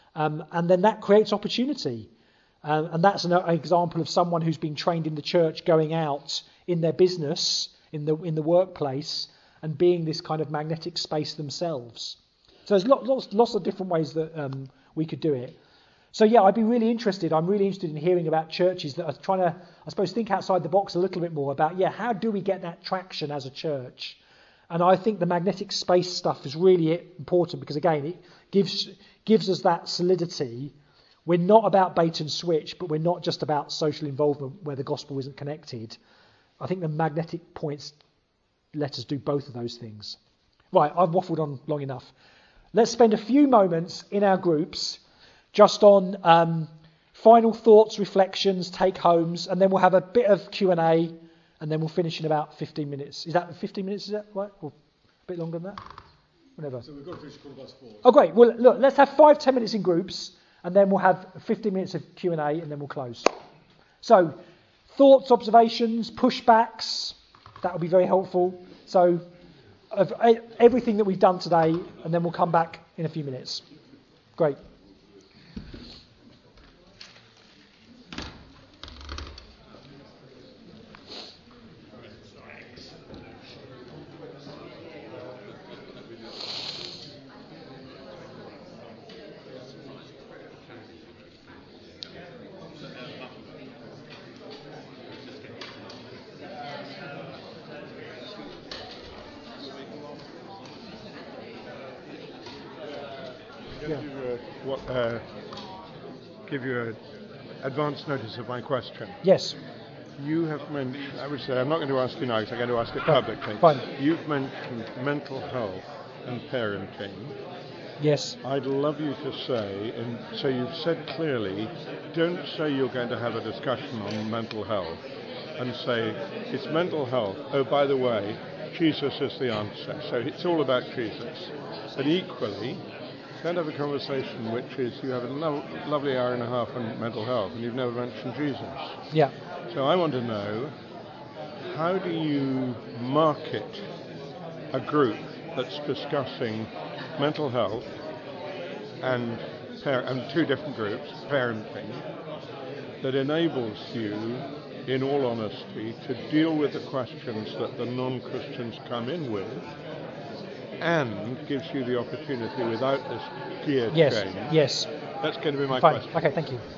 And then that creates opportunity. And that's an example of someone who's been trained in the church going out in their business, in the workplace, and being this kind of magnetic space themselves. So there's lots of different ways that we could do it. So yeah, I'm really interested in hearing about churches that are trying to, I suppose, think outside the box a little bit more about, how do we get that traction as a church? And I think the magnetic space stuff is really important because, again, it gives us that solidity. We're not about bait and switch, but we're not just about social involvement where the gospel isn't connected. I think the magnetic points let us do both of those things. Right, I've waffled on long enough. Let's spend a few moments in our groups just on final thoughts, reflections, take-homes, and then we'll have a bit of Q&A, and then we'll finish in about 15 minutes. Is that 15 minutes, is that right? Or a bit longer than that? Whatever. So we've got to finish 4:15. Oh, great. Well, look, let's have 5-10 minutes in groups, and then we'll have 15 minutes of Q&A, and then we'll close. So, thoughts, observations, pushbacks, that will be very helpful. So, of everything that we've done today, and then we'll come back in a few minutes. Great. Give you advance notice of my question. Yes. You have mentioned, I would say, I'm not going to ask you now because I'm going to ask it publicly. Fine. You've mentioned mental health and parenting. Yes. I'd love you to say, and so you've said clearly, don't say you're going to have a discussion on mental health and say it's mental health. Oh, by the way, Jesus is the answer. So it's all about Jesus. But equally, don't have a conversation which is you have a lovely hour and a half on mental health and you've never mentioned Jesus. Yeah. So I want to know, how do you market a group that's discussing mental health and two different groups, parenting, that enables you, in all honesty, to deal with the questions that the non-Christians come in with, and gives you the opportunity without this gear change? Yes. That's going to be my Fine. question. Okay, thank you.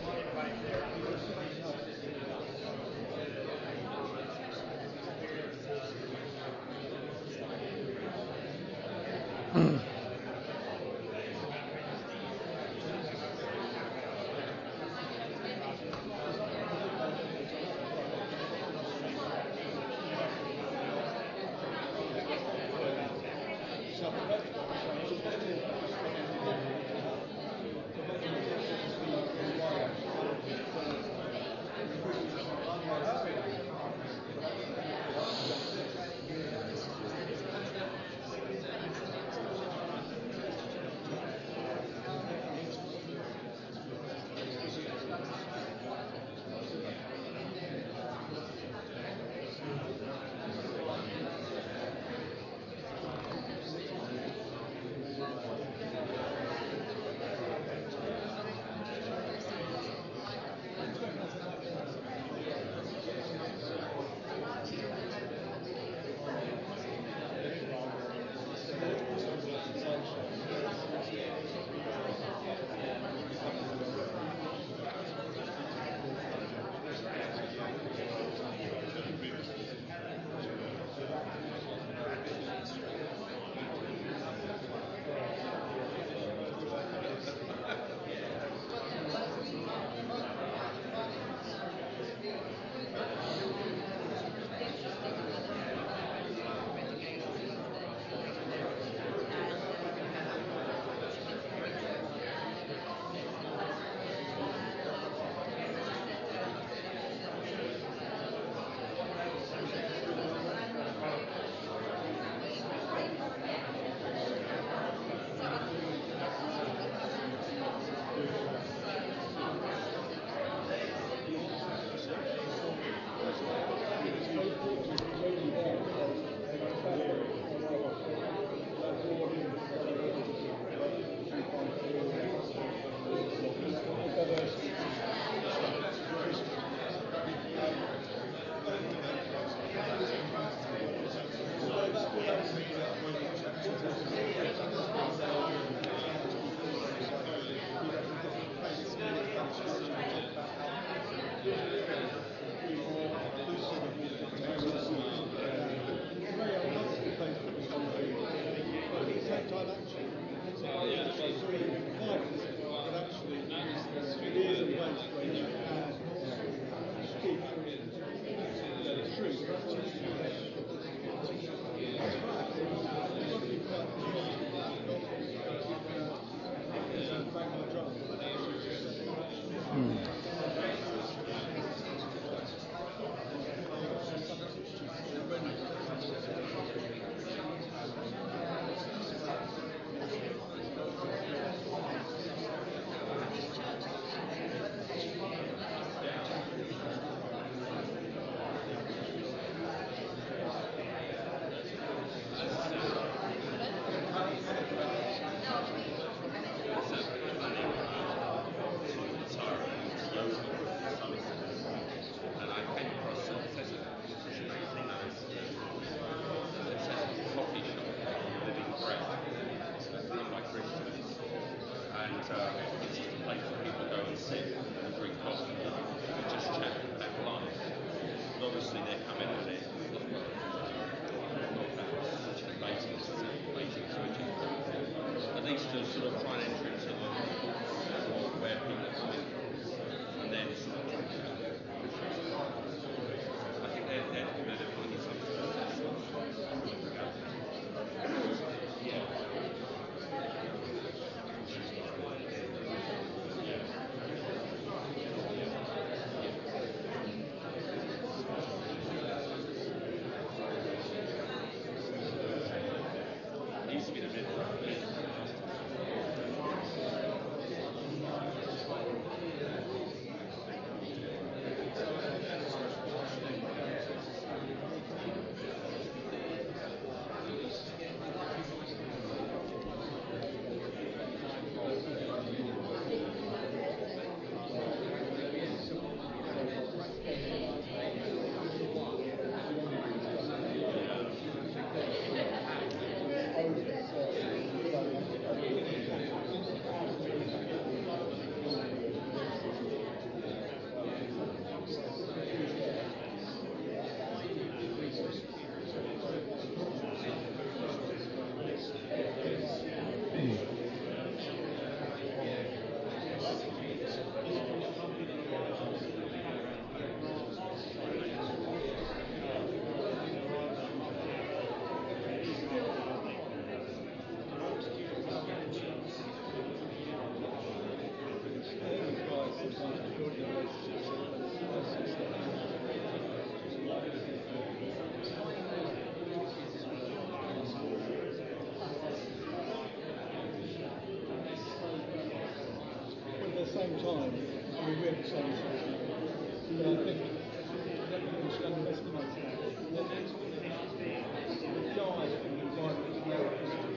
time, and we really say but I think we should underestimate it. The guy in the Bible is now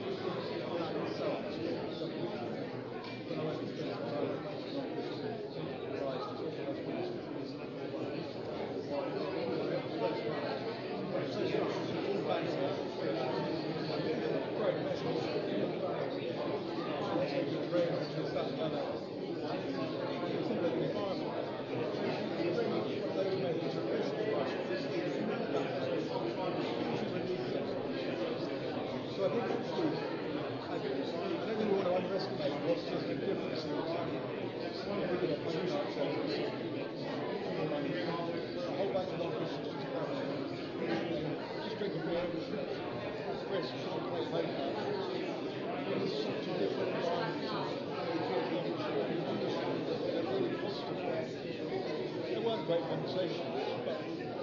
So I think actually, I don't really want to underestimate what's just a difference in a whole bunch of non-Christians just drinking beer, Chris, play paper. It's such a different environment. They're really positive. They weren't great conversations, but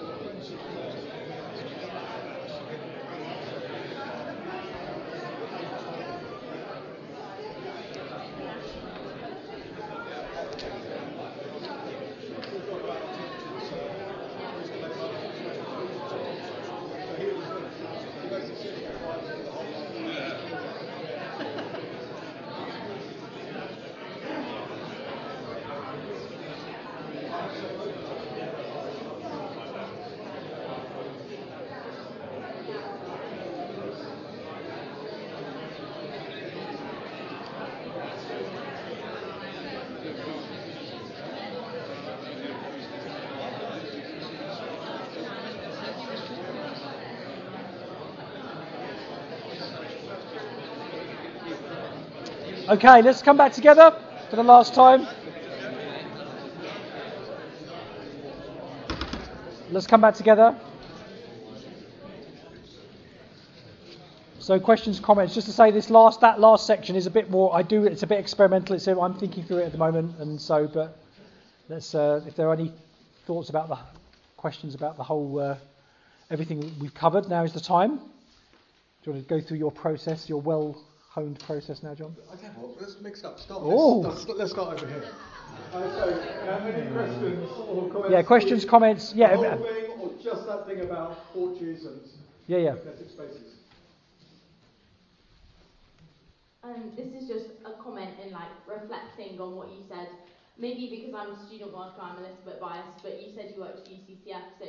Okay, let's come back together for the last time. Let's come back together. So questions, comments. Just to say, that last section is a bit more. It's a bit experimental. I'm thinking through it at the moment, and so. But let's. If there are any thoughts about the questions about the whole everything we've covered, now is the time. Do you want to go through your process, your well-honed process now, John? I tell you what, let's mix up. Let's start over here. Any questions or comments? Yeah, questions, comments. Yeah. The whole thing, or just that thing about porches and magnetic spaces? This is just a comment in reflecting on what you said. Maybe because I'm a student worker, I'm a little bit biased, but you said you worked at UCCF, so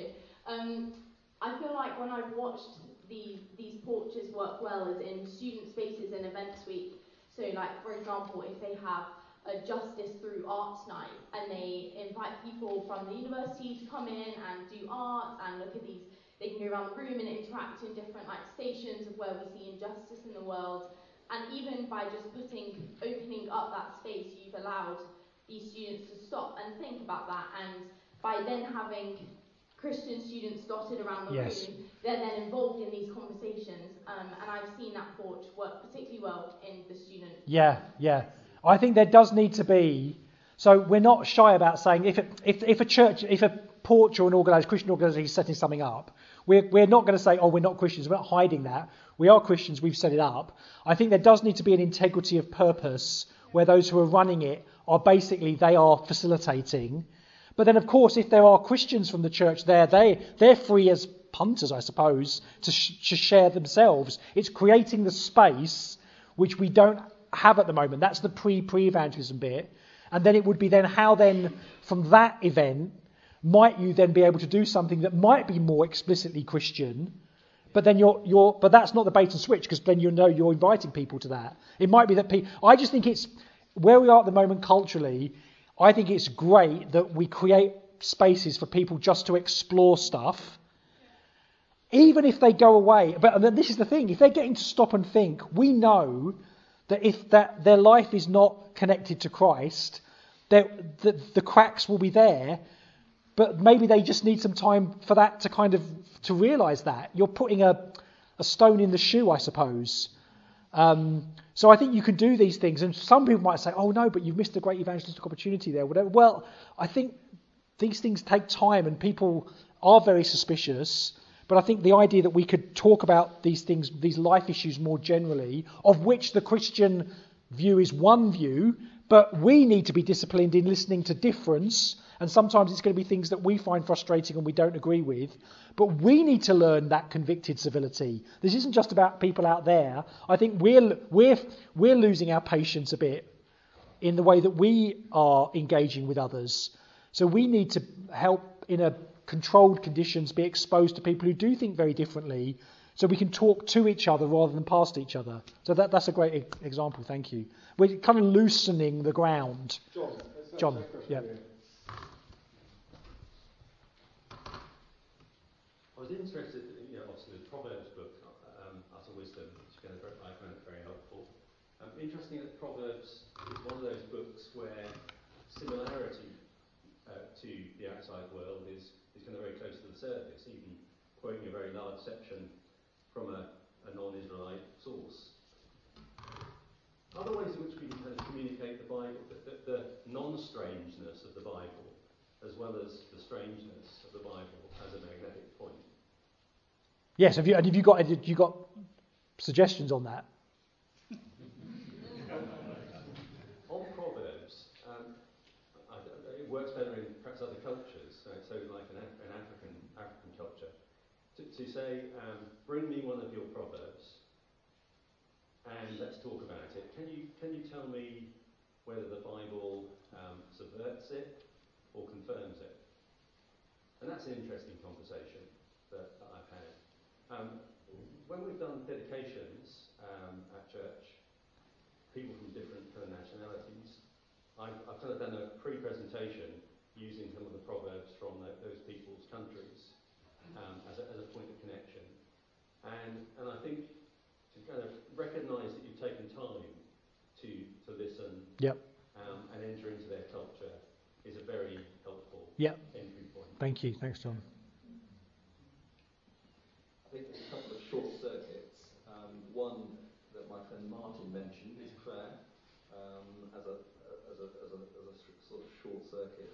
I feel like when I've watched these porches work well is in student spaces and events week. So for example, if they have a Justice Through Arts night and they invite people from the university to come in and do art and look at these, they can go around the room and interact in different stations of where we see injustice in the world. And even by just opening up that space, you've allowed these students to stop and think about that. And by then having Christian students dotted around the room, they're then involved in these conversations. And I've seen that porch work particularly well in the student. Yeah. I think there does need to be. So we're not shy about saying if a church, if a porch or an Christian organisation is setting something up, we're not going to say, oh, we're not Christians. We're not hiding that. We are Christians. We've set it up. I think there does need to be an integrity of purpose where those who are running it are basically they are facilitating. But then, of course, if there are Christians from the church there, they're free as punters, I suppose, to share themselves. It's creating the space which we don't have at the moment. That's the pre-evangelism bit. And then it would be then how then from that event might you then be able to do something that might be more explicitly Christian, but then but that's not the bait and switch, because then you're inviting people to that. It might be that I just think it's where we are at the moment culturally. I think it's great that we create spaces for people just to explore stuff, even if they go away. But this is the thing: if they're getting to stop and think, we know that if their life is not connected to Christ, the cracks will be there. But maybe they just need some time for that to realise that. You're putting a stone in the shoe, I suppose. So I think you can do these things. And some people might say, oh no, but you've missed a great evangelistic opportunity there. Whatever. Well, I think these things take time and people are very suspicious. But I think the idea that we could talk about these things, these life issues more generally, of which the Christian view is one view, But we need to be disciplined in listening to difference, and sometimes it's going to be things that we find frustrating and we don't agree with. But we need to learn that convicted civility. This isn't just about people out there. I think we're losing our patience a bit in the way that we are engaging with others. So we need to help in a controlled conditions be exposed to people who do think very differently, so we can talk to each other rather than past each other. So that's a great example. Thank you. We're kind of loosening the ground. John, yeah. I was interested, obviously the Proverbs book, Art of Wisdom, which I found very helpful. Interesting that Proverbs is one of those books where similarity to the outside world is kind of very close to the surface, even quoting a very large section from a non-Israelite source. Other ways in which we can kind of communicate the Bible, the non-strangeness of the Bible, as well as the strangeness of the Bible as a magnetic point. Yes, have you got suggestions on that? On Proverbs, it works better in perhaps other cultures, so like an African culture, to say, bring me one of your Proverbs and let's talk about it. Can you tell me whether the Bible subverts it or confirms it? And that's an interesting conversation that I've had. When we've done dedications at church, people from different kind of nationalities, I've kind of done a pre-presentation using some of the proverbs from those people's countries as a point of connection. And I think to kind of recognise that you've taken time to listen and enter into their culture is a very helpful entry point. Thank you. Thanks, John. I think there's a couple of short circuits. One that my friend Martin mentioned is prayer as a sort of short circuit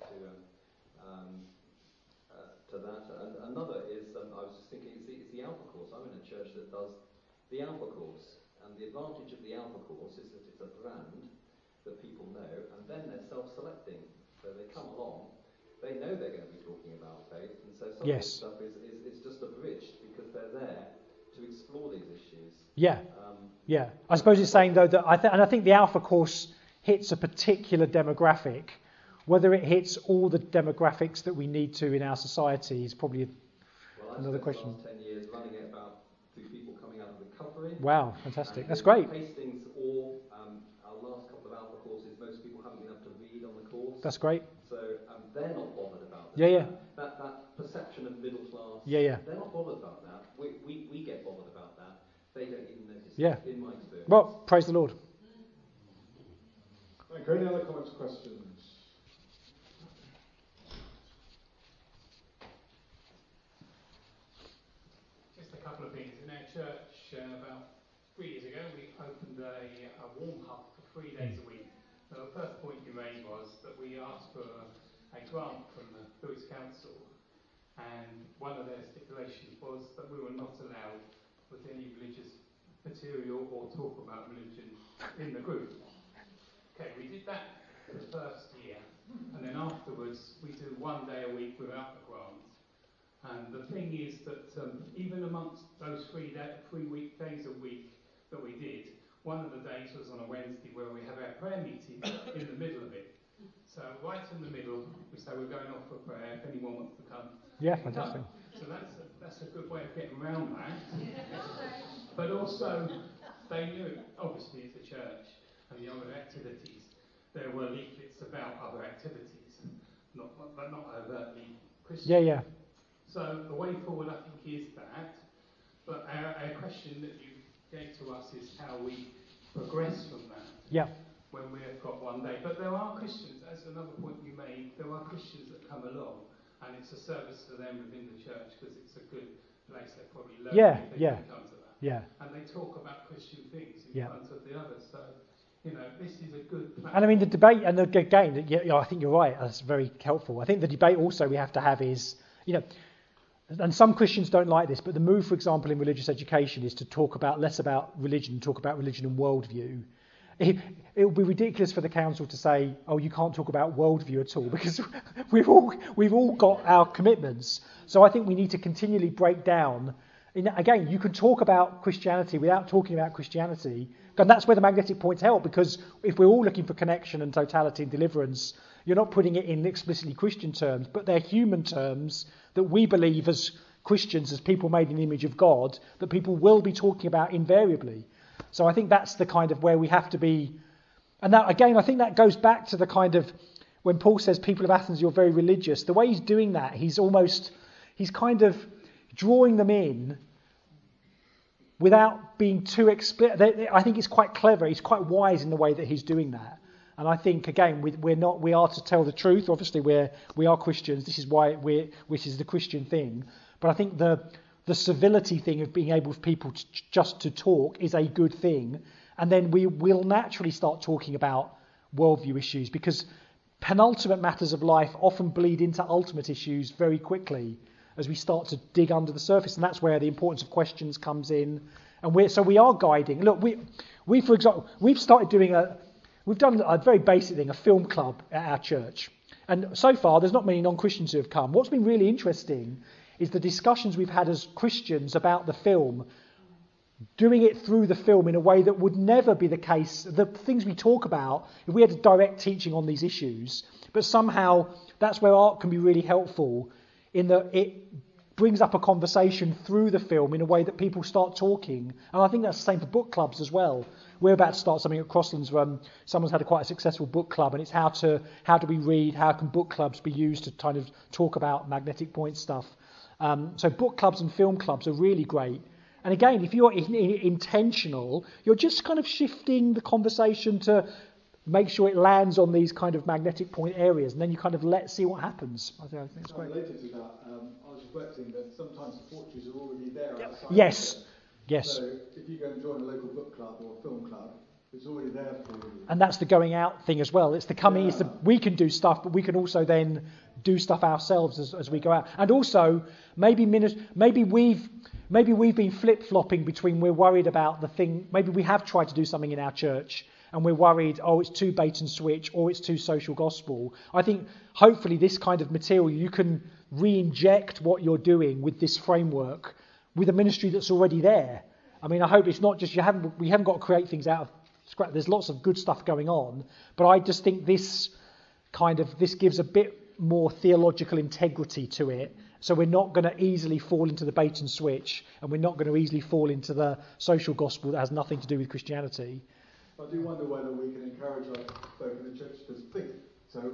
to that. And another is I was just thinking it's the Alpha Course. I'm in a church that does the Alpha Course, and the advantage of the Alpha Course is that it's a brand that people know, and then they're self-selecting. So they come along, they know they're going to be talking about faith, and so some of this stuff is just abridged because they're there to explore these issues. I suppose it's saying though that I think the Alpha Course hits a particular demographic. Whether it hits all the demographics that we need to in our society is probably another question. The last 10 years running it about through people coming out of recovery. Wow, fantastic! That's great. Hastings or our last couple of Alpha courses, most people haven't been able to read on the course. That's great. So they're not bothered about that. That perception of middle class. They're not bothered about that. We get bothered about that. They don't even notice it, in my experience. Well, praise the Lord. Okay, any other comments or questions? Just a couple of things. In our church, about 3 years ago, we opened a warm hub for 3 days a week. Now, the first point you made was that we asked for a grant from the Lewis Council, and one of their stipulations was that we were not allowed to put any religious material or talk about religion in the group. Okay, we did that for the first year, and then afterwards we do 1 day a week without the grant. And the thing is that even amongst those 3 days a week that we did, one of the days was on a Wednesday where we have our prayer meeting in the middle of it. So right in the middle, we say we're going off for prayer if anyone wants to come. Yeah, fantastic. So that's a good way of getting around that. But also, they knew, obviously, as a church and the other activities, there were leaflets about other activities, but not overtly Christian. So the way forward, I think, is that. But our question that you gave to us is how we progress from that. When we've got 1 day. But there are Christians, as another point you made, there are Christians that come along, and it's a service for them within the church because it's a good place. They probably learn if they come to that. And they talk about Christian things in front of the others. So, this is a good platform. And I mean, the debate, and again, I think you're right, that's very helpful. I think the debate also we have to have is, and some Christians don't like this, but the move, for example, in religious education is to talk about less about religion, talk about religion and worldview. it would be ridiculous for the council to say, oh, you can't talk about worldview at all, because we've all got our commitments. So I think we need to continually break down. Again, you can talk about Christianity without talking about Christianity, and that's where the magnetic points help, because if we're all looking for connection and totality and deliverance, you're not putting it in explicitly Christian terms, but they're human terms that we believe as Christians, as people made in the image of God, that people will be talking about invariably. So I think that's the kind of where we have to be. And that, again, I think that goes back to the kind of, when Paul says, people of Athens, you're very religious, the way he's doing that, he's kind of drawing them in without being too explicit. I think it's quite clever. He's quite wise in the way that he's doing that. And I think, again, we are to tell the truth. Obviously, we are Christians. This is why which is the Christian thing. But I think the civility thing of being able for people just to talk is a good thing. And then we will naturally start talking about worldview issues, because penultimate matters of life often bleed into ultimate issues very quickly as we start to dig under the surface. And that's where the importance of questions comes in. And we are guiding. Look, we for example, we've done a very basic thing, a film club at our church. And so far, there's not many non-Christians who have come. What's been really interesting is the discussions we've had as Christians about the film, doing it through the film in a way that would never be the case. The things we talk about, if we had a direct teaching on these issues, but somehow that's where art can be really helpful, in that it brings up a conversation through the film in a way that people start talking. And I think that's the same for book clubs as well. We're about to start something at Crosslands. Someone's had quite a successful book club, and it's how do we read, how can book clubs be used to kind of talk about magnetic point stuff. So book clubs and film clubs are really great. And again, if you're intentional, you're just kind of shifting the conversation to make sure it lands on these kind of magnetic point areas, and then you kind of see what happens. I think it's great. Related to that, I was reflecting that sometimes the portraits are already there outside. Yes. So if you go and join a local book club or a film club, it's already there for you. And that's the going out thing as well. It's the coming. Yeah. We can do stuff, but we can also then do stuff ourselves as we go out. And also, maybe we've been flip-flopping between we're worried about the thing. Maybe we have tried to do something in our church, and we're worried, it's too bait and switch, or it's too social gospel. I think hopefully this kind of material, you can re-inject what you're doing with this framework, with a ministry that's already there. I mean, I hope it's not just we haven't got to create things out of scratch. There's lots of good stuff going on, but I just think this gives a bit more theological integrity to it. So we're not going to easily fall into the bait and switch, and we're not going to easily fall into the social gospel that has nothing to do with Christianity. I do wonder whether we can encourage our folk in the church to think. So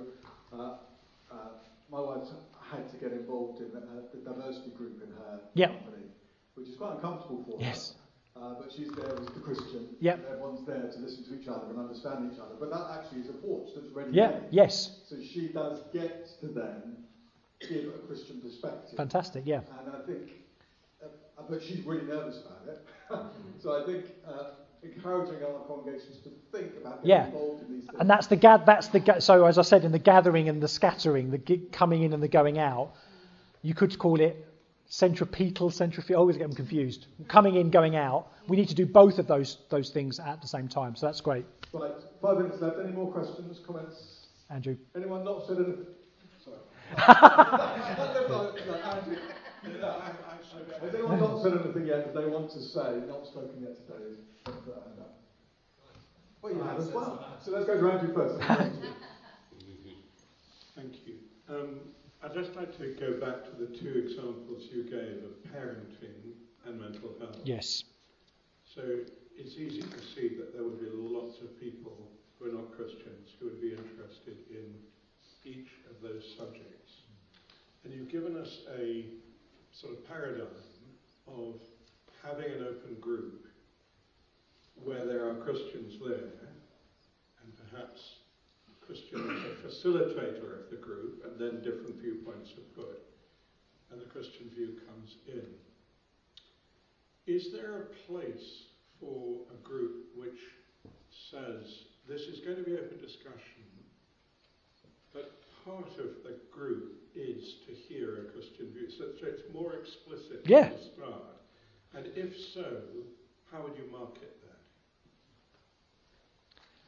my wife's had to get involved in the diversity group in her company, which is quite uncomfortable for her. But she's there as the Christian. And everyone's there to listen to each other and understand each other. But that actually is a porch that's ready made. Yes. So she does get to then give a Christian perspective. Fantastic, yeah. And I think, but she's really nervous about it. So I think encouraging our congregations to think about getting involved in these things. And so as I said, in the gathering and the scattering, the coming in and the going out, you could call it centripetal. I always get them confused. Coming in, going out. We need to do both of those things at the same time. So that's great. Right, 5 minutes left. Any more questions, comments? Andrew. Anyone not said anything? Sorry. Andrew. Has anyone not said anything yet that they want to say? Not spoken yet today. Well, you have as well. So let's go to Andrew first. Thank you. I'd just like to go back to the two examples you gave of parenting and mental health. Yes. So it's easy to see that there would be lots of people who are not Christians who would be interested in each of those subjects. And you've given us a sort of paradigm of having an open group where there are Christians there, and perhaps Christian as a facilitator of the group, and then different viewpoints are put, and the Christian view comes in. Is there a place for a group which says this is going to be open discussion, but part of the group is to hear a Christian view, so it's more explicit at the start? And if so, how would you market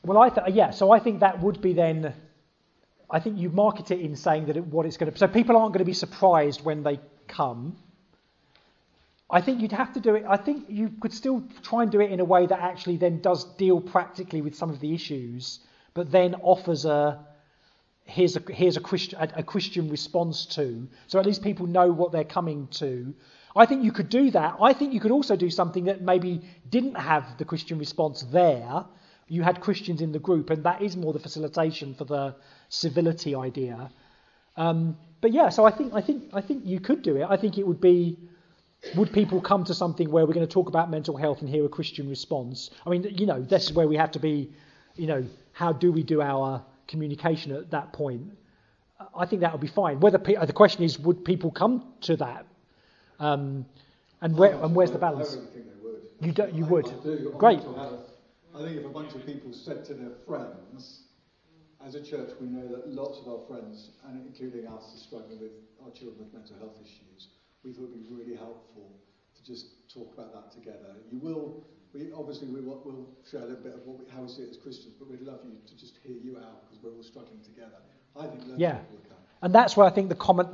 Well, so I think that would be then, I think you market it in saying that what it's going to, so people aren't going to be surprised when they come. I think you'd have to do it, I think you could still try and do it in a way that actually then does deal practically with some of the issues, but then offers here's a Christian response to, so at least people know what they're coming to. I think you could do that. I think you could also do something that maybe didn't have the Christian response there. You had Christians in the group, and that is more the facilitation for the civility idea. But yeah, so I think you could do it. I think it would be, would people come to something where we're going to talk about mental health and hear a Christian response? I mean, this is where we have to be, how do we do our communication at that point? I think that would be fine. The question is, would people come to that? And where's the balance? I really think they would. You would? I do. Great. I think if a bunch of people said to their friends, as a church we know that lots of our friends, and including us, are struggling with our children with mental health issues, we thought it would be really helpful to just talk about that together. We'll share a little bit of how we see it as Christians, but we'd love you to just hear you out because we're all struggling together. I think loads of people will come. And that's where I think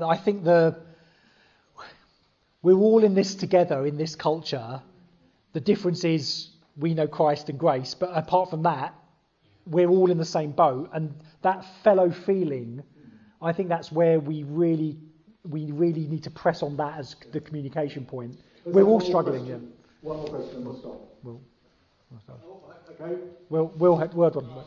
we're all in this together in this culture. The difference is we know Christ and grace, but apart from that, we're all in the same boat, and that fellow feeling, I think that's where we really need to press on that as the communication point. We're all struggling. Yeah. One more question, and we'll stop. Okay. We'll have word on.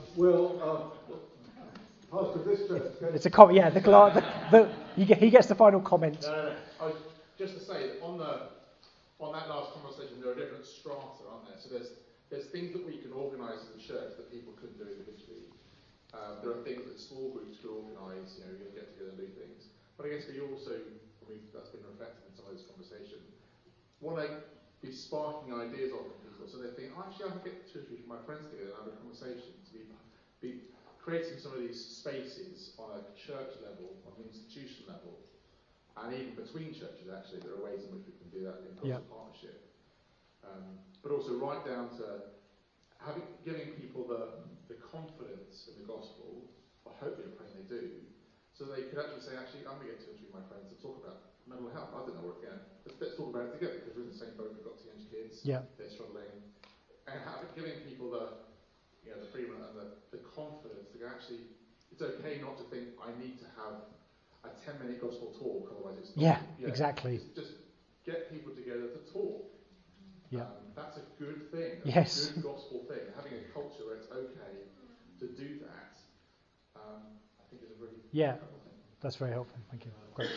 Pastor, this church. It's a comment. Yeah, he gets the final comment. No. Just to say that on that last conversation, there are different strata, aren't there? So there's things that we can organise as a church that people couldn't do individually. There are things that small groups could organise. You can get together and do things. But I guess we also, that's been reflected in some of this conversation, want to be sparking ideas off of people. So they think, actually, I can get 2 or 3 of my friends together and have a conversation. To be creating some of these spaces on a church level, on an institution level, and even between churches, actually, there are ways in which we can do that in partnership. But also right down to giving people the confidence in the gospel, or hopefully praying they do, so they could actually say, I'm going to get 2 or 3 of my friends to talk about mental health. I don't know what, let's talk about it together, because we're in the same boat. We've got teenage kids, they're struggling, and giving people the freedom and the confidence to go, actually, it's okay not to think I need to have a 10-minute gospel talk, otherwise it's not. Exactly. Just get people together to talk. That's a good thing. That's a good gospel thing. Having a culture where it's okay to do that, I think is a really helpful thing. That's very helpful. Thank you. Great.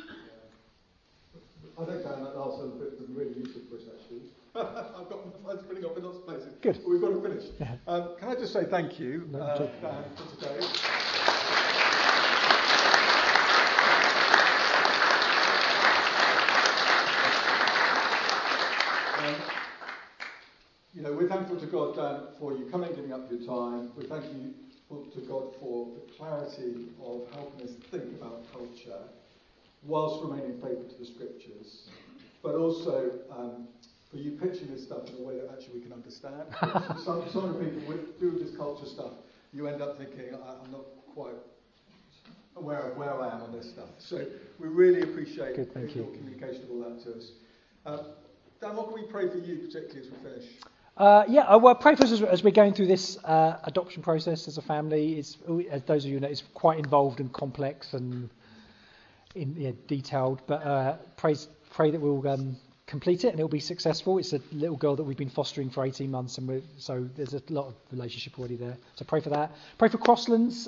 I think that last little bit was really useful for us, actually. I've got my phone spinning off in lots of places. Good. But we've got to finish. Can I just say thank you, Dan, for today. We're thankful to God, Dan, for you coming, giving up your time. We're thankful to God for the clarity of helping us think about culture whilst remaining faithful to the scriptures, but also for you pitching this stuff in a way that actually we can understand. Some of the people do this culture stuff, you end up thinking, I'm not quite aware of where I am on this stuff. So we really appreciate your communication of all that to us. Dan, what can we pray for you particularly as we finish? Well, pray for us as we're going through this adoption process as a family. As those of you know, it's quite involved and complex and detailed. But pray that we'll complete it and it'll be successful. It's a little girl that we've been fostering for 18 months, and so there's a lot of relationship already there. So pray for that. Pray for Crosslands.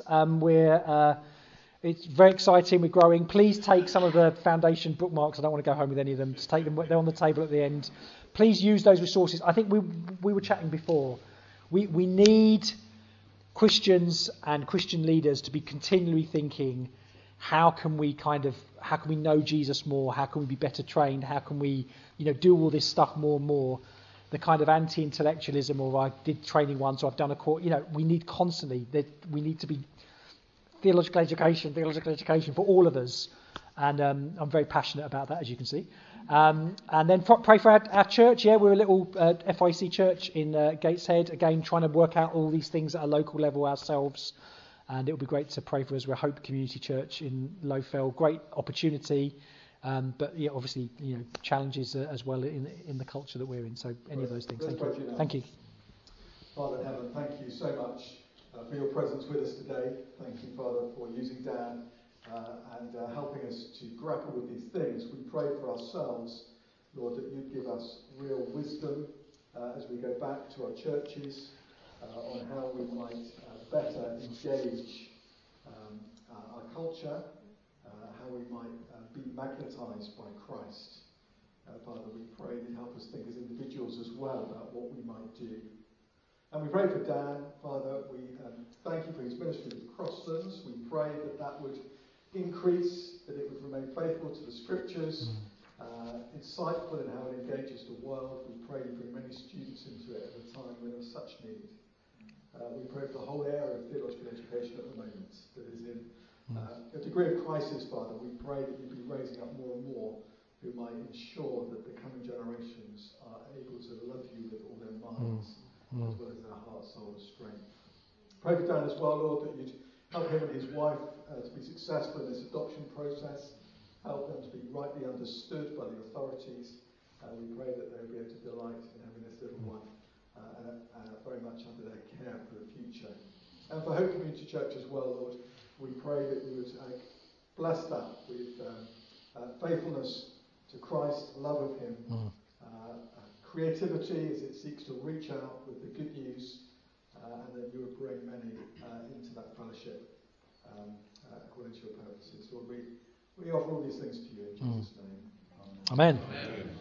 It's very exciting. We're growing. Please take some of the foundation bookmarks. I don't want to go home with any of them. Just take them. They're on the table at the end. Please use those resources. I think we were chatting before. We need Christians and Christian leaders to be continually thinking, how can we know Jesus more? How can we be better trained? How can we do all this stuff more and more? The kind of anti-intellectualism, or I did training once, or I've done a course. We need constantly. We need to be theological education for all of us. And I'm very passionate about that, as you can see. And then pray for our church. Yeah, we're a little FIC church in Gateshead. Again, trying to work out all these things at a local level ourselves. And it would be great to pray for us. We're a Hope Community Church in Lowfell. Great opportunity. But yeah, obviously, challenges as well in the culture that we're in. So any of those things. Thank you. Thank you. Father in heaven, thank you so much for your presence with us today. Thank you, Father, for using Dan and helping us to grapple with these things. We pray for ourselves, Lord, that you'd give us real wisdom as we go back to our churches on how we might better engage our culture, how we might be magnetised by Christ. Father, we pray that you help us think as individuals as well about what we might do. And we pray for Dan, Father. We thank you for his ministry with Crosslands. We pray that that would increase, that it would remain faithful to the Scriptures, insightful in how it engages the world. We pray you bring many students into it at a time when there's such need. We pray for the whole area of theological education at the moment that is in a degree of crisis, Father. We pray that you'd be raising up more and more who might ensure that the coming generations are able to love you with all their minds, as well as their heart, soul, and strength. Pray for Dan as well, Lord, that you'd help him and his wife to be successful in this adoption process, help them to be rightly understood by the authorities. We pray that they'll be able to delight in having this little one and very much under their care for the future. And for Hope Community Church as well, Lord, we pray that you would bless that with faithfulness to Christ, love of him, creativity as it seeks to reach out with the good news, and that you would bring many into that fellowship according to your purposes. Lord, we offer all these things to you in Jesus' name. Amen. Amen.